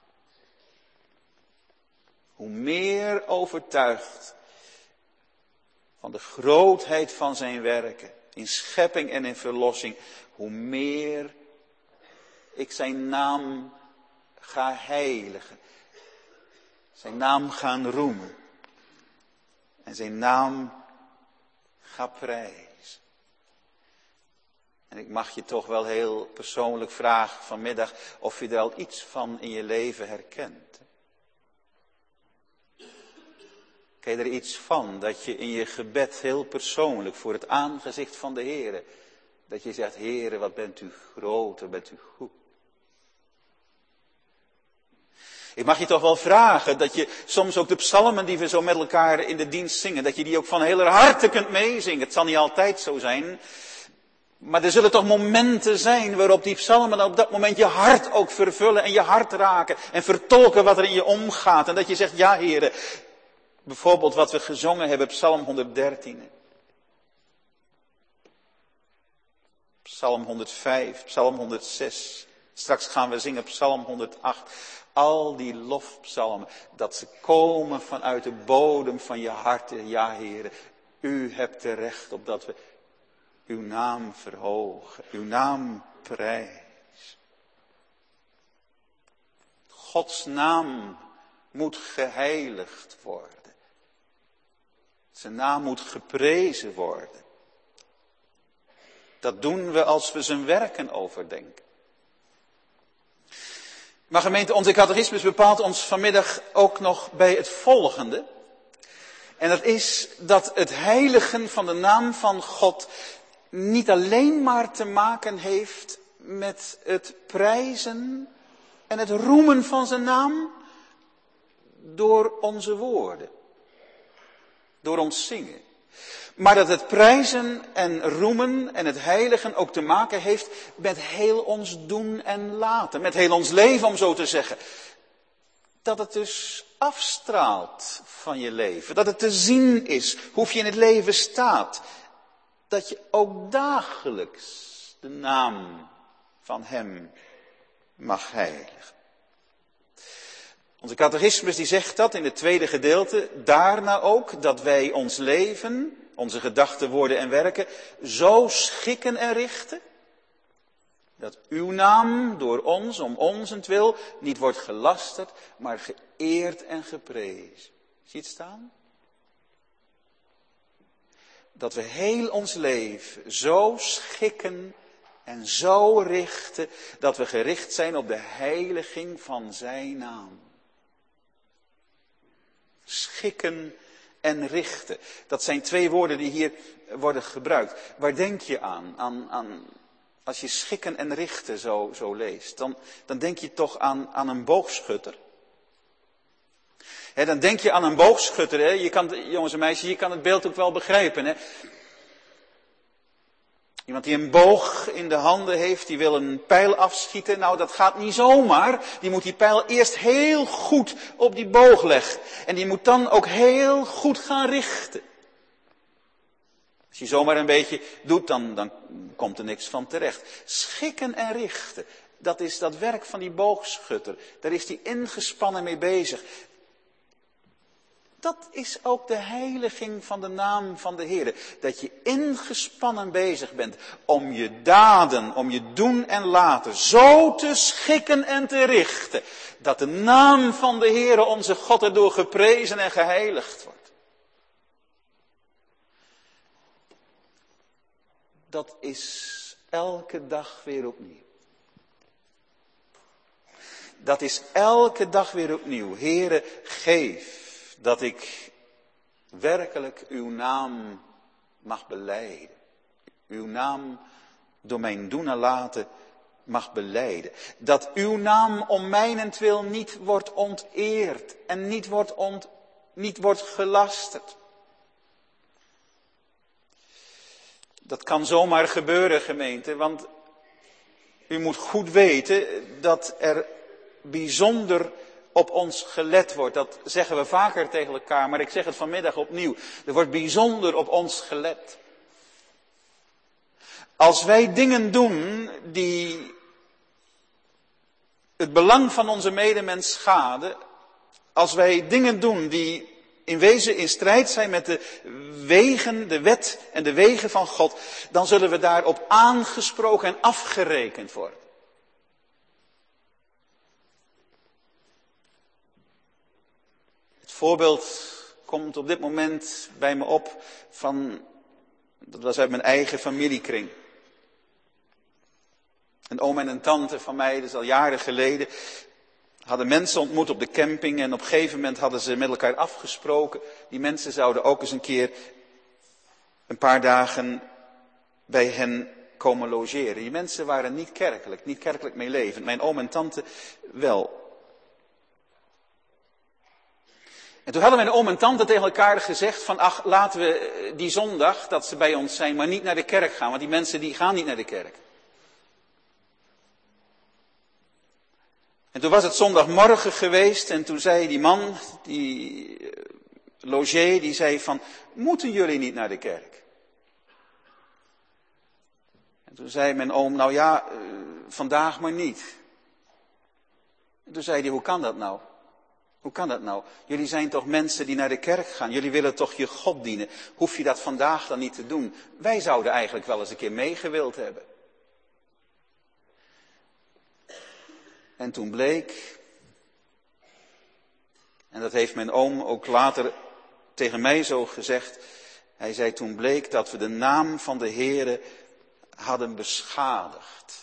Hoe meer overtuigd van de grootheid van zijn werken, in schepping en in verlossing, hoe meer ik zijn naam ga heiligen. Zijn naam gaan roemen. En zijn naam ga prijzen. En ik mag je toch wel heel persoonlijk vragen vanmiddag of je er al iets van in je leven herkent. Ken je er iets van dat je in je gebed heel persoonlijk voor het aangezicht van de Heere, dat je zegt, Heere, wat bent u groot, wat bent u goed. Ik mag je toch wel vragen dat je soms ook de psalmen die we zo met elkaar in de dienst zingen, dat je die ook van heel harte kunt meezingen. Het zal niet altijd zo zijn, maar er zullen toch momenten zijn waarop die psalmen op dat moment je hart ook vervullen en je hart raken en vertolken wat er in je omgaat. En dat je zegt, ja Heere, bijvoorbeeld wat we gezongen hebben, Psalm honderddertien. Psalm honderdvijf, Psalm honderdzes. Straks gaan we zingen Psalm honderdacht. Al die lofpsalmen, dat ze komen vanuit de bodem van je hart. Ja, Heere, u hebt er recht op dat we uw naam verhogen, uw naam prijzen. Gods naam moet geheiligd worden. Zijn naam moet geprezen worden. Dat doen we als we zijn werken overdenken. Maar gemeente, onze catechismus bepaalt ons vanmiddag ook nog bij het volgende. En dat is dat het heiligen van de naam van God niet alleen maar te maken heeft met het prijzen en het roemen van zijn naam door onze woorden. Door ons zingen. Maar dat het prijzen en roemen en het heiligen ook te maken heeft met heel ons doen en laten. Met heel ons leven, om zo te zeggen. Dat het dus afstraalt van je leven. Dat het te zien is hoe je in het leven staat. Dat je ook dagelijks de naam van hem mag heiligen. Onze catechismus die zegt dat in het tweede gedeelte. Daarna ook dat wij ons leven, onze gedachten, woorden en werken zo schikken en richten. Dat uw naam door ons, om onzentwil, niet wordt gelasterd, maar geëerd en geprezen. Zie je het staan? Dat we heel ons leven zo schikken en zo richten, dat we gericht zijn op de heiliging van zijn naam. Schikken en richten. Dat zijn twee woorden die hier worden gebruikt. Waar denk je aan? aan, aan als je schikken en richten zo, zo leest. Dan, dan denk je toch aan, aan een boogschutter. He, dan denk je aan een boogschutter. He. Je kan, jongens en meisjes, je kan het beeld ook wel begrijpen. He. Iemand die een boog in de handen heeft, die wil een pijl afschieten. Nou, dat gaat niet zomaar. Die moet die pijl eerst heel goed op die boog leggen. En die moet dan ook heel goed gaan richten. Als je zomaar een beetje doet, dan, dan komt er niks van terecht. Schikken en richten, dat is dat werk van die boogschutter. Daar is hij ingespannen mee bezig. Dat is ook de heiliging van de naam van de Heer. Dat je ingespannen bezig bent om je daden, om je doen en laten zo te schikken en te richten. Dat de naam van de Heer, onze God, erdoor geprezen en geheiligd wordt. Dat is elke dag weer opnieuw. Dat is elke dag weer opnieuw. Heere, geef dat ik werkelijk uw naam mag belijden. Uw naam door mijn doen en laten mag belijden. Dat uw naam om mijnentwil niet wordt onteerd en niet wordt, ont, niet wordt gelasterd. Dat kan zomaar gebeuren, gemeente, want u moet goed weten dat er bijzonder op ons gelet wordt. Dat zeggen we vaker tegen elkaar, maar ik zeg het vanmiddag opnieuw. Er wordt bijzonder op ons gelet. Als wij dingen doen die het belang van onze medemens schaden, als wij dingen doen die in wezen in strijd zijn met de wegen, de wet en de wegen van God, dan zullen we daarop aangesproken en afgerekend worden. Het voorbeeld komt op dit moment bij me op van, dat was uit mijn eigen familiekring. Een oom en een tante van mij, dat is al jaren geleden, hadden mensen ontmoet op de camping en op een gegeven moment hadden ze met elkaar afgesproken. Die mensen zouden ook eens een keer een paar dagen bij hen komen logeren. Die mensen waren niet kerkelijk, niet kerkelijk meelevend. Mijn oom en tante wel. En toen hadden mijn oom en tante tegen elkaar gezegd van, ach, laten we die zondag, dat ze bij ons zijn, maar niet naar de kerk gaan. Want die mensen die gaan niet naar de kerk. En toen was het zondagmorgen geweest en toen zei die man, die logé, die zei van, moeten jullie niet naar de kerk? En toen zei mijn oom, nou ja, uh, vandaag maar niet. En toen zei hij, hoe kan dat nou? Hoe kan dat nou? Jullie zijn toch mensen die naar de kerk gaan? Jullie willen toch je God dienen? Hoef je dat vandaag dan niet te doen? Wij zouden eigenlijk wel eens een keer meegewild hebben. En toen bleek, en dat heeft mijn oom ook later tegen mij zo gezegd, hij zei toen bleek dat we de naam van de Heere hadden beschadigd.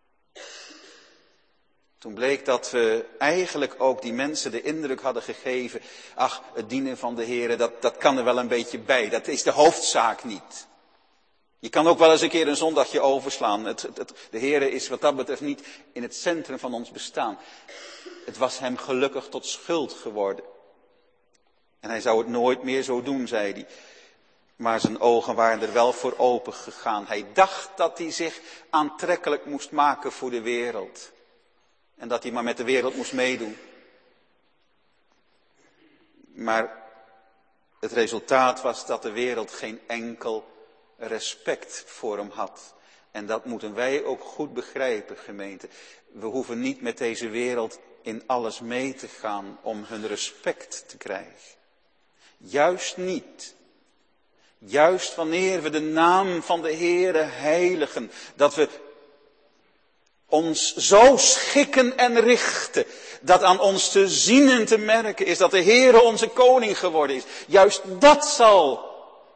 Toen bleek dat we eigenlijk ook die mensen de indruk hadden gegeven, ach, het dienen van de Heere, dat, dat kan er wel een beetje bij, dat is de hoofdzaak niet. Je kan ook wel eens een keer een zondagje overslaan. Het, het, het, de Heere is wat dat betreft niet in het centrum van ons bestaan. Het was hem gelukkig tot schuld geworden. En hij zou het nooit meer zo doen, zei hij. Maar zijn ogen waren er wel voor open gegaan. Hij dacht dat hij zich aantrekkelijk moest maken voor de wereld. En dat hij maar met de wereld moest meedoen. Maar het resultaat was dat de wereld geen enkel respect voor hem had. En dat moeten wij ook goed begrijpen, gemeente. We hoeven niet met deze wereld in alles mee te gaan om hun respect te krijgen. Juist niet. Juist wanneer we de naam van de Heere heiligen, dat we ons zo schikken en richten, dat aan ons te zien en te merken is dat de Heere onze koning geworden is. Juist dat zal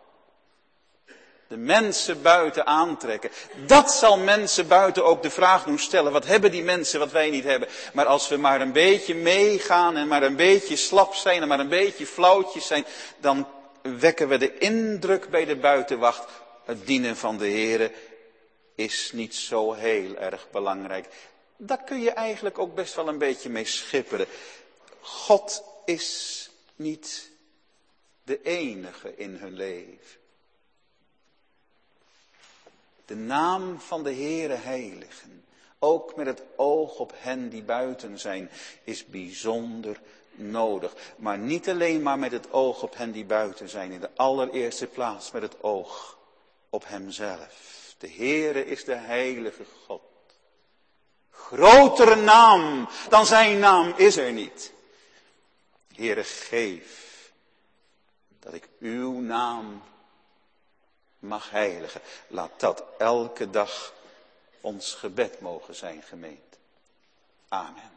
de mensen buiten aantrekken. Dat zal mensen buiten ook de vraag doen stellen, wat hebben die mensen wat wij niet hebben? Maar als we maar een beetje meegaan en maar een beetje slap zijn en maar een beetje flauwtjes zijn, dan wekken we de indruk bij de buitenwacht, het dienen van de Heere is niet zo heel erg belangrijk. Daar kun je eigenlijk ook best wel een beetje mee schipperen. God is niet de enige in hun leven. De naam van de Heere heiligen, ook met het oog op hen die buiten zijn, is bijzonder nodig. Maar niet alleen maar met het oog op hen die buiten zijn, in de allereerste plaats met het oog op hemzelf. De Heere is de heilige God. Grotere naam dan zijn naam is er niet. Heere, geef dat ik uw naam mag heiligen. Laat dat elke dag ons gebed mogen zijn, gemeente. Amen.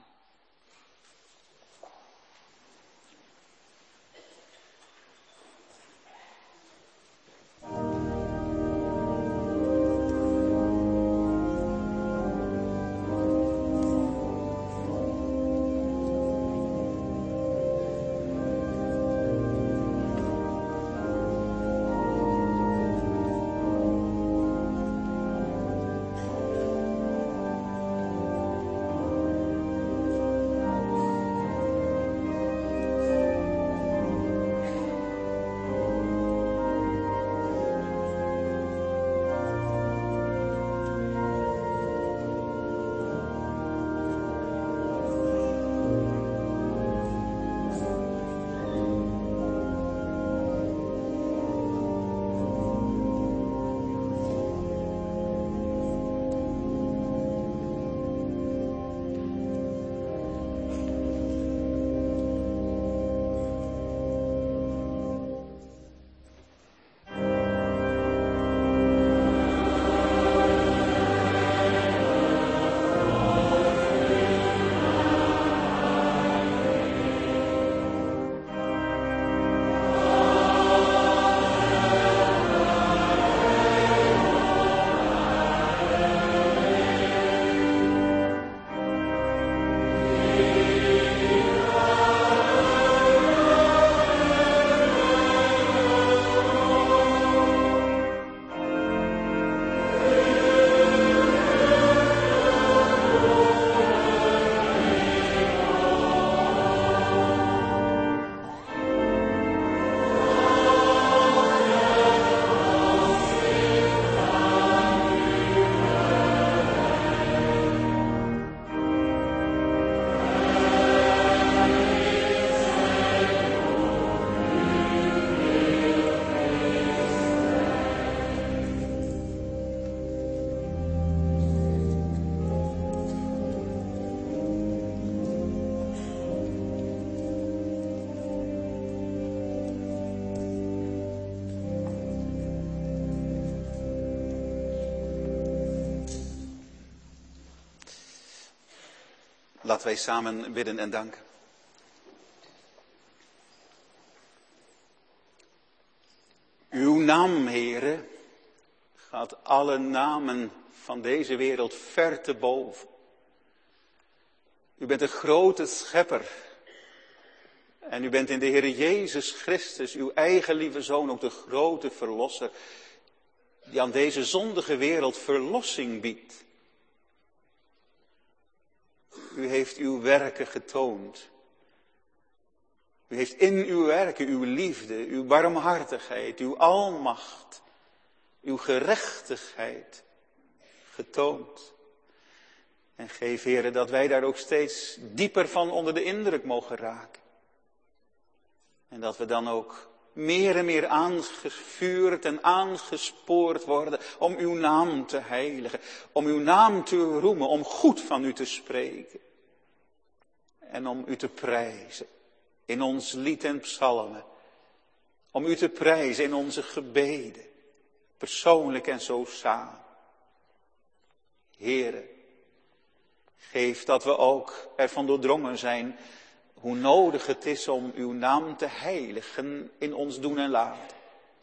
Laten wij samen bidden en danken. Uw naam, Heere, gaat alle namen van deze wereld ver te boven. U bent een grote schepper. En u bent in de Heere Jezus Christus, uw eigen lieve Zoon, ook de grote verlosser, die aan deze zondige wereld verlossing biedt. U heeft uw werken getoond. U heeft in uw werken uw liefde, uw barmhartigheid, uw almacht, uw gerechtigheid getoond. En geef, Heere, dat wij daar ook steeds dieper van onder de indruk mogen raken. En dat we dan ook meer en meer aangevuurd en aangespoord worden om uw naam te heiligen, om uw naam te roemen, om goed van u te spreken. En om u te prijzen in ons lied en psalmen. Om u te prijzen in onze gebeden, persoonlijk en zo samen. Heere, geef dat we ook ervan doordrongen zijn hoe nodig het is om uw naam te heiligen in ons doen en laten.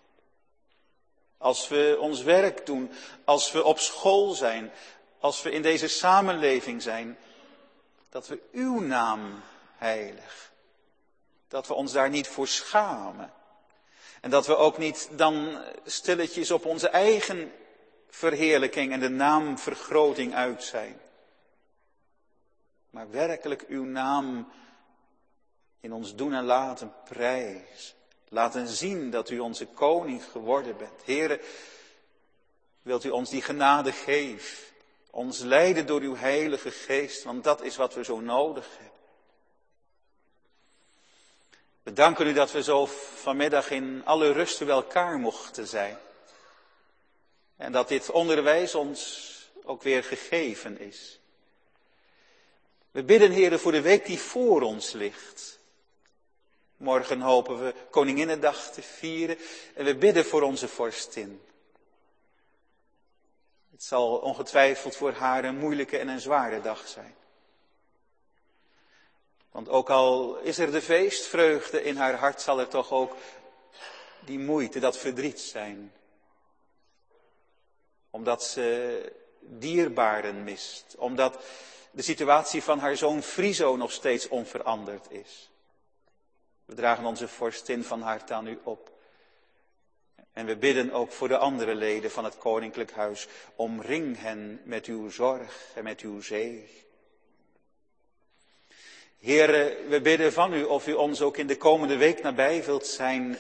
Als we ons werk doen, als we op school zijn, als we in deze samenleving zijn, dat we uw naam heiligen. Dat we ons daar niet voor schamen. En dat we ook niet dan stilletjes op onze eigen verheerlijking en de naamvergroting uit zijn. Maar werkelijk uw naam in ons doen en laten prijzen. Laten zien dat u onze koning geworden bent. Heere, wilt u ons die genade geven. Ons leiden door uw heilige geest, want dat is wat we zo nodig hebben. We danken u dat we zo vanmiddag in alle rust bij elkaar mochten zijn. En dat dit onderwijs ons ook weer gegeven is. We bidden, Heere, voor de week die voor ons ligt. Morgen hopen we Koninginnedag te vieren en we bidden voor onze vorstin. Het zal ongetwijfeld voor haar een moeilijke en een zware dag zijn. Want ook al is er de feestvreugde in haar hart, zal er toch ook die moeite, dat verdriet zijn. Omdat ze dierbaren mist. Omdat de situatie van haar zoon Friso nog steeds onveranderd is. We dragen onze vorstin van harte aan u op. En we bidden ook voor de andere leden van het koninklijk huis. Omring hen met uw zorg en met uw zegen. Heere, we bidden van u of u ons ook in de komende week nabij wilt zijn.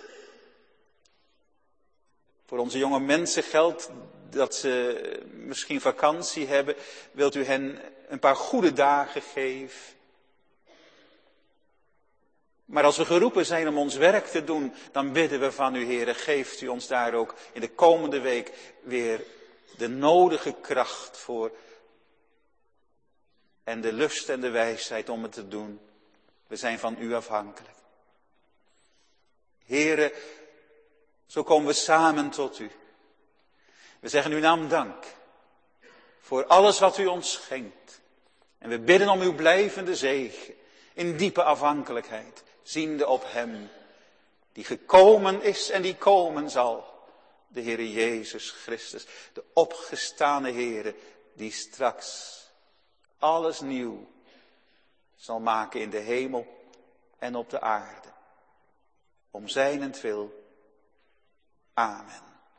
Voor onze jonge mensen geldt dat ze misschien vakantie hebben. Wilt u hen een paar goede dagen geven? Maar als we geroepen zijn om ons werk te doen, dan bidden we van u, Heere, geeft u ons daar ook in de komende week weer de nodige kracht voor. En de lust en de wijsheid om het te doen. We zijn van u afhankelijk. Heere, zo komen we samen tot u. We zeggen uw naam dank. Voor alles wat u ons schenkt. En we bidden om uw blijvende zegen. In diepe afhankelijkheid. Ziende op hem. Die gekomen is en die komen zal. De Heere Jezus Christus. De opgestane Heere. Die straks alles nieuw zal maken in de hemel en op de aarde. Om zijnentwil. Amen.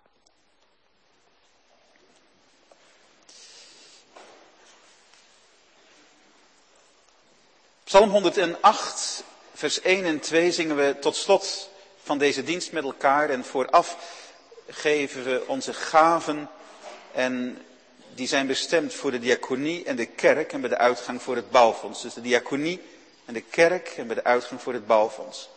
Psalm honderdacht, vers één en twee zingen we tot slot van deze dienst met elkaar. En vooraf geven we onze gaven en die zijn bestemd voor de diaconie en de kerk en bij de uitgang voor het bouwfonds. Dus de diaconie en de kerk en bij de uitgang voor het bouwfonds.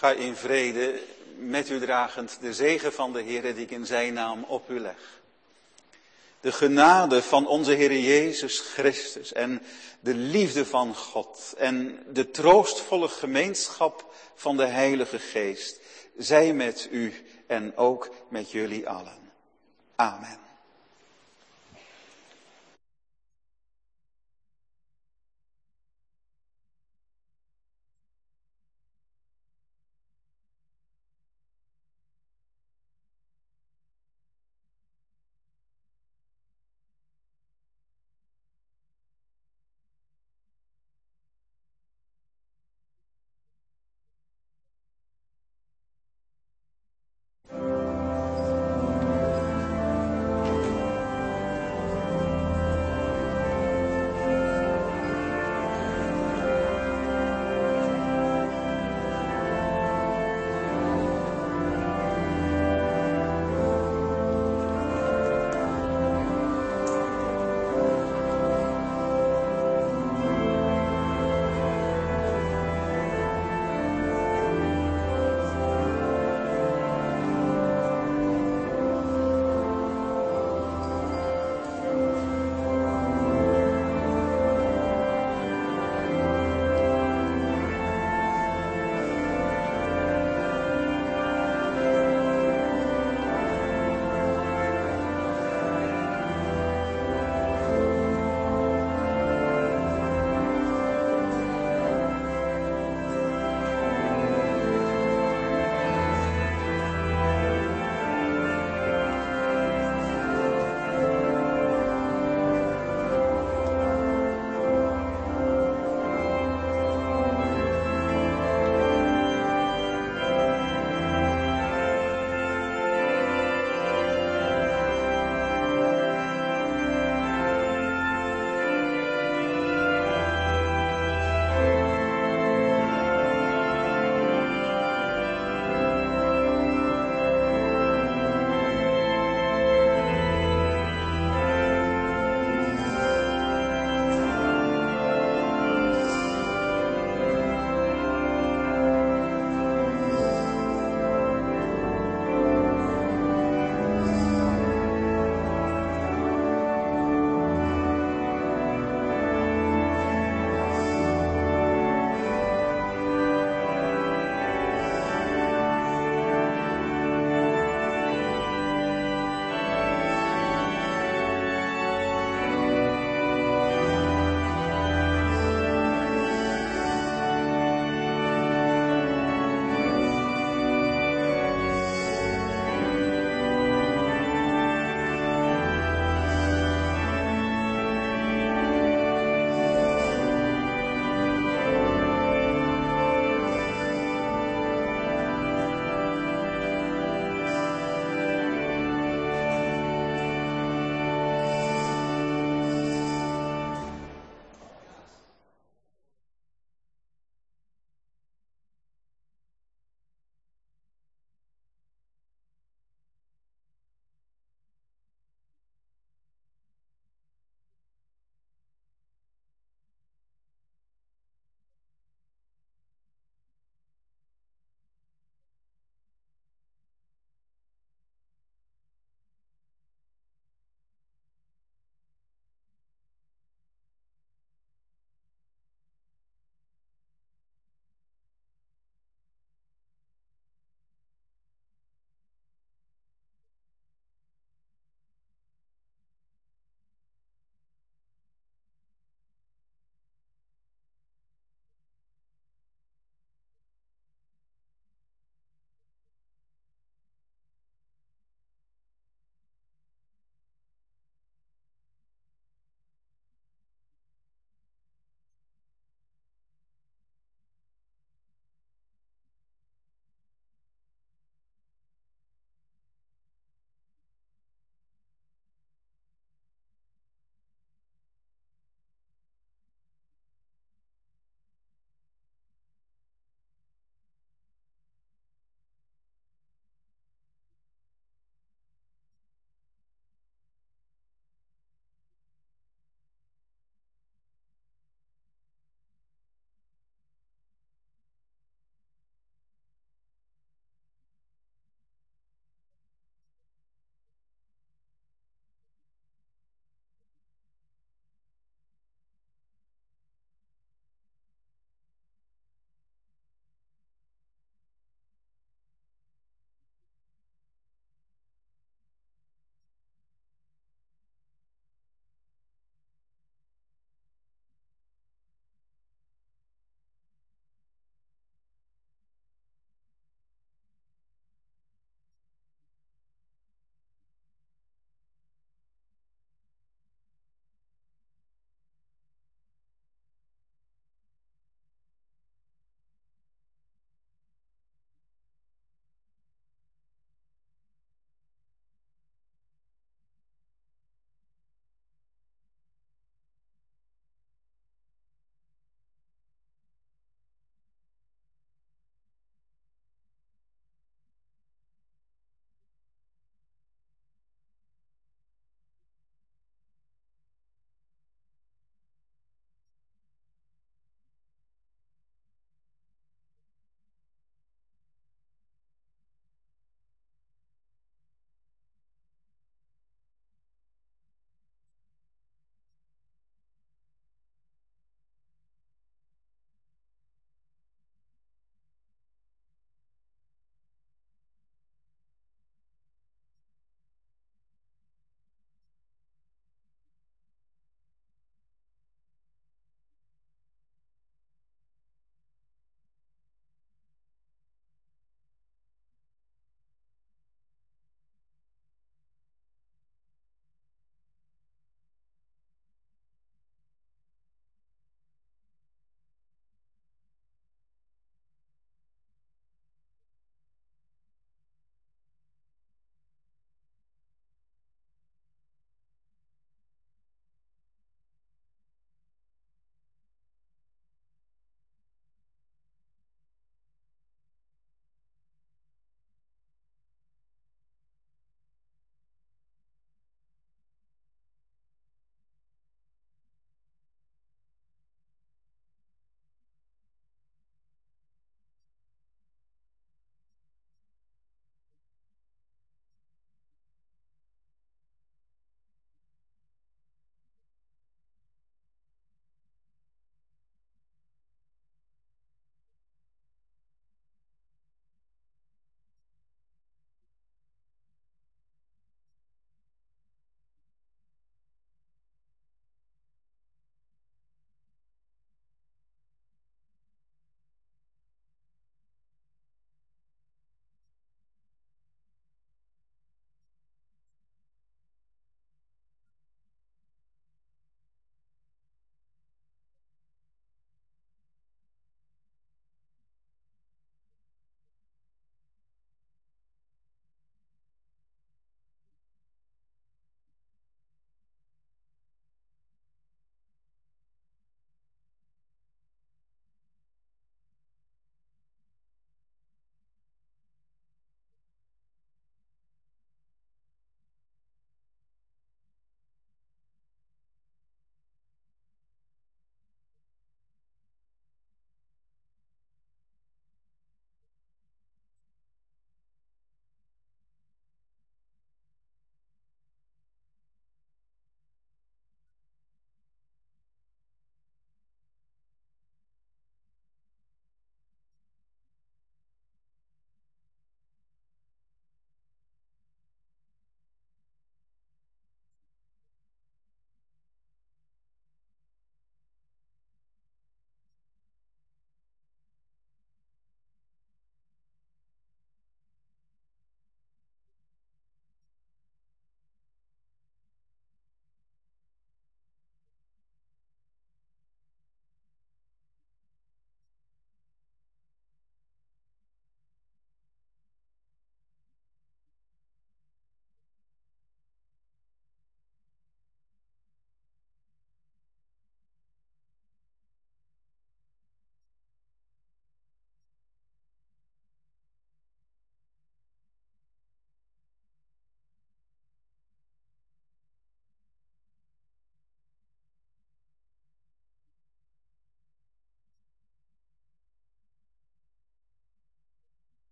Ga in vrede, met u dragend de zegen van de Heere die ik in zijn naam op u leg. De genade van onze Heere Jezus Christus en de liefde van God en de troostvolle gemeenschap van de Heilige Geest zij met u en ook met jullie allen. Amen.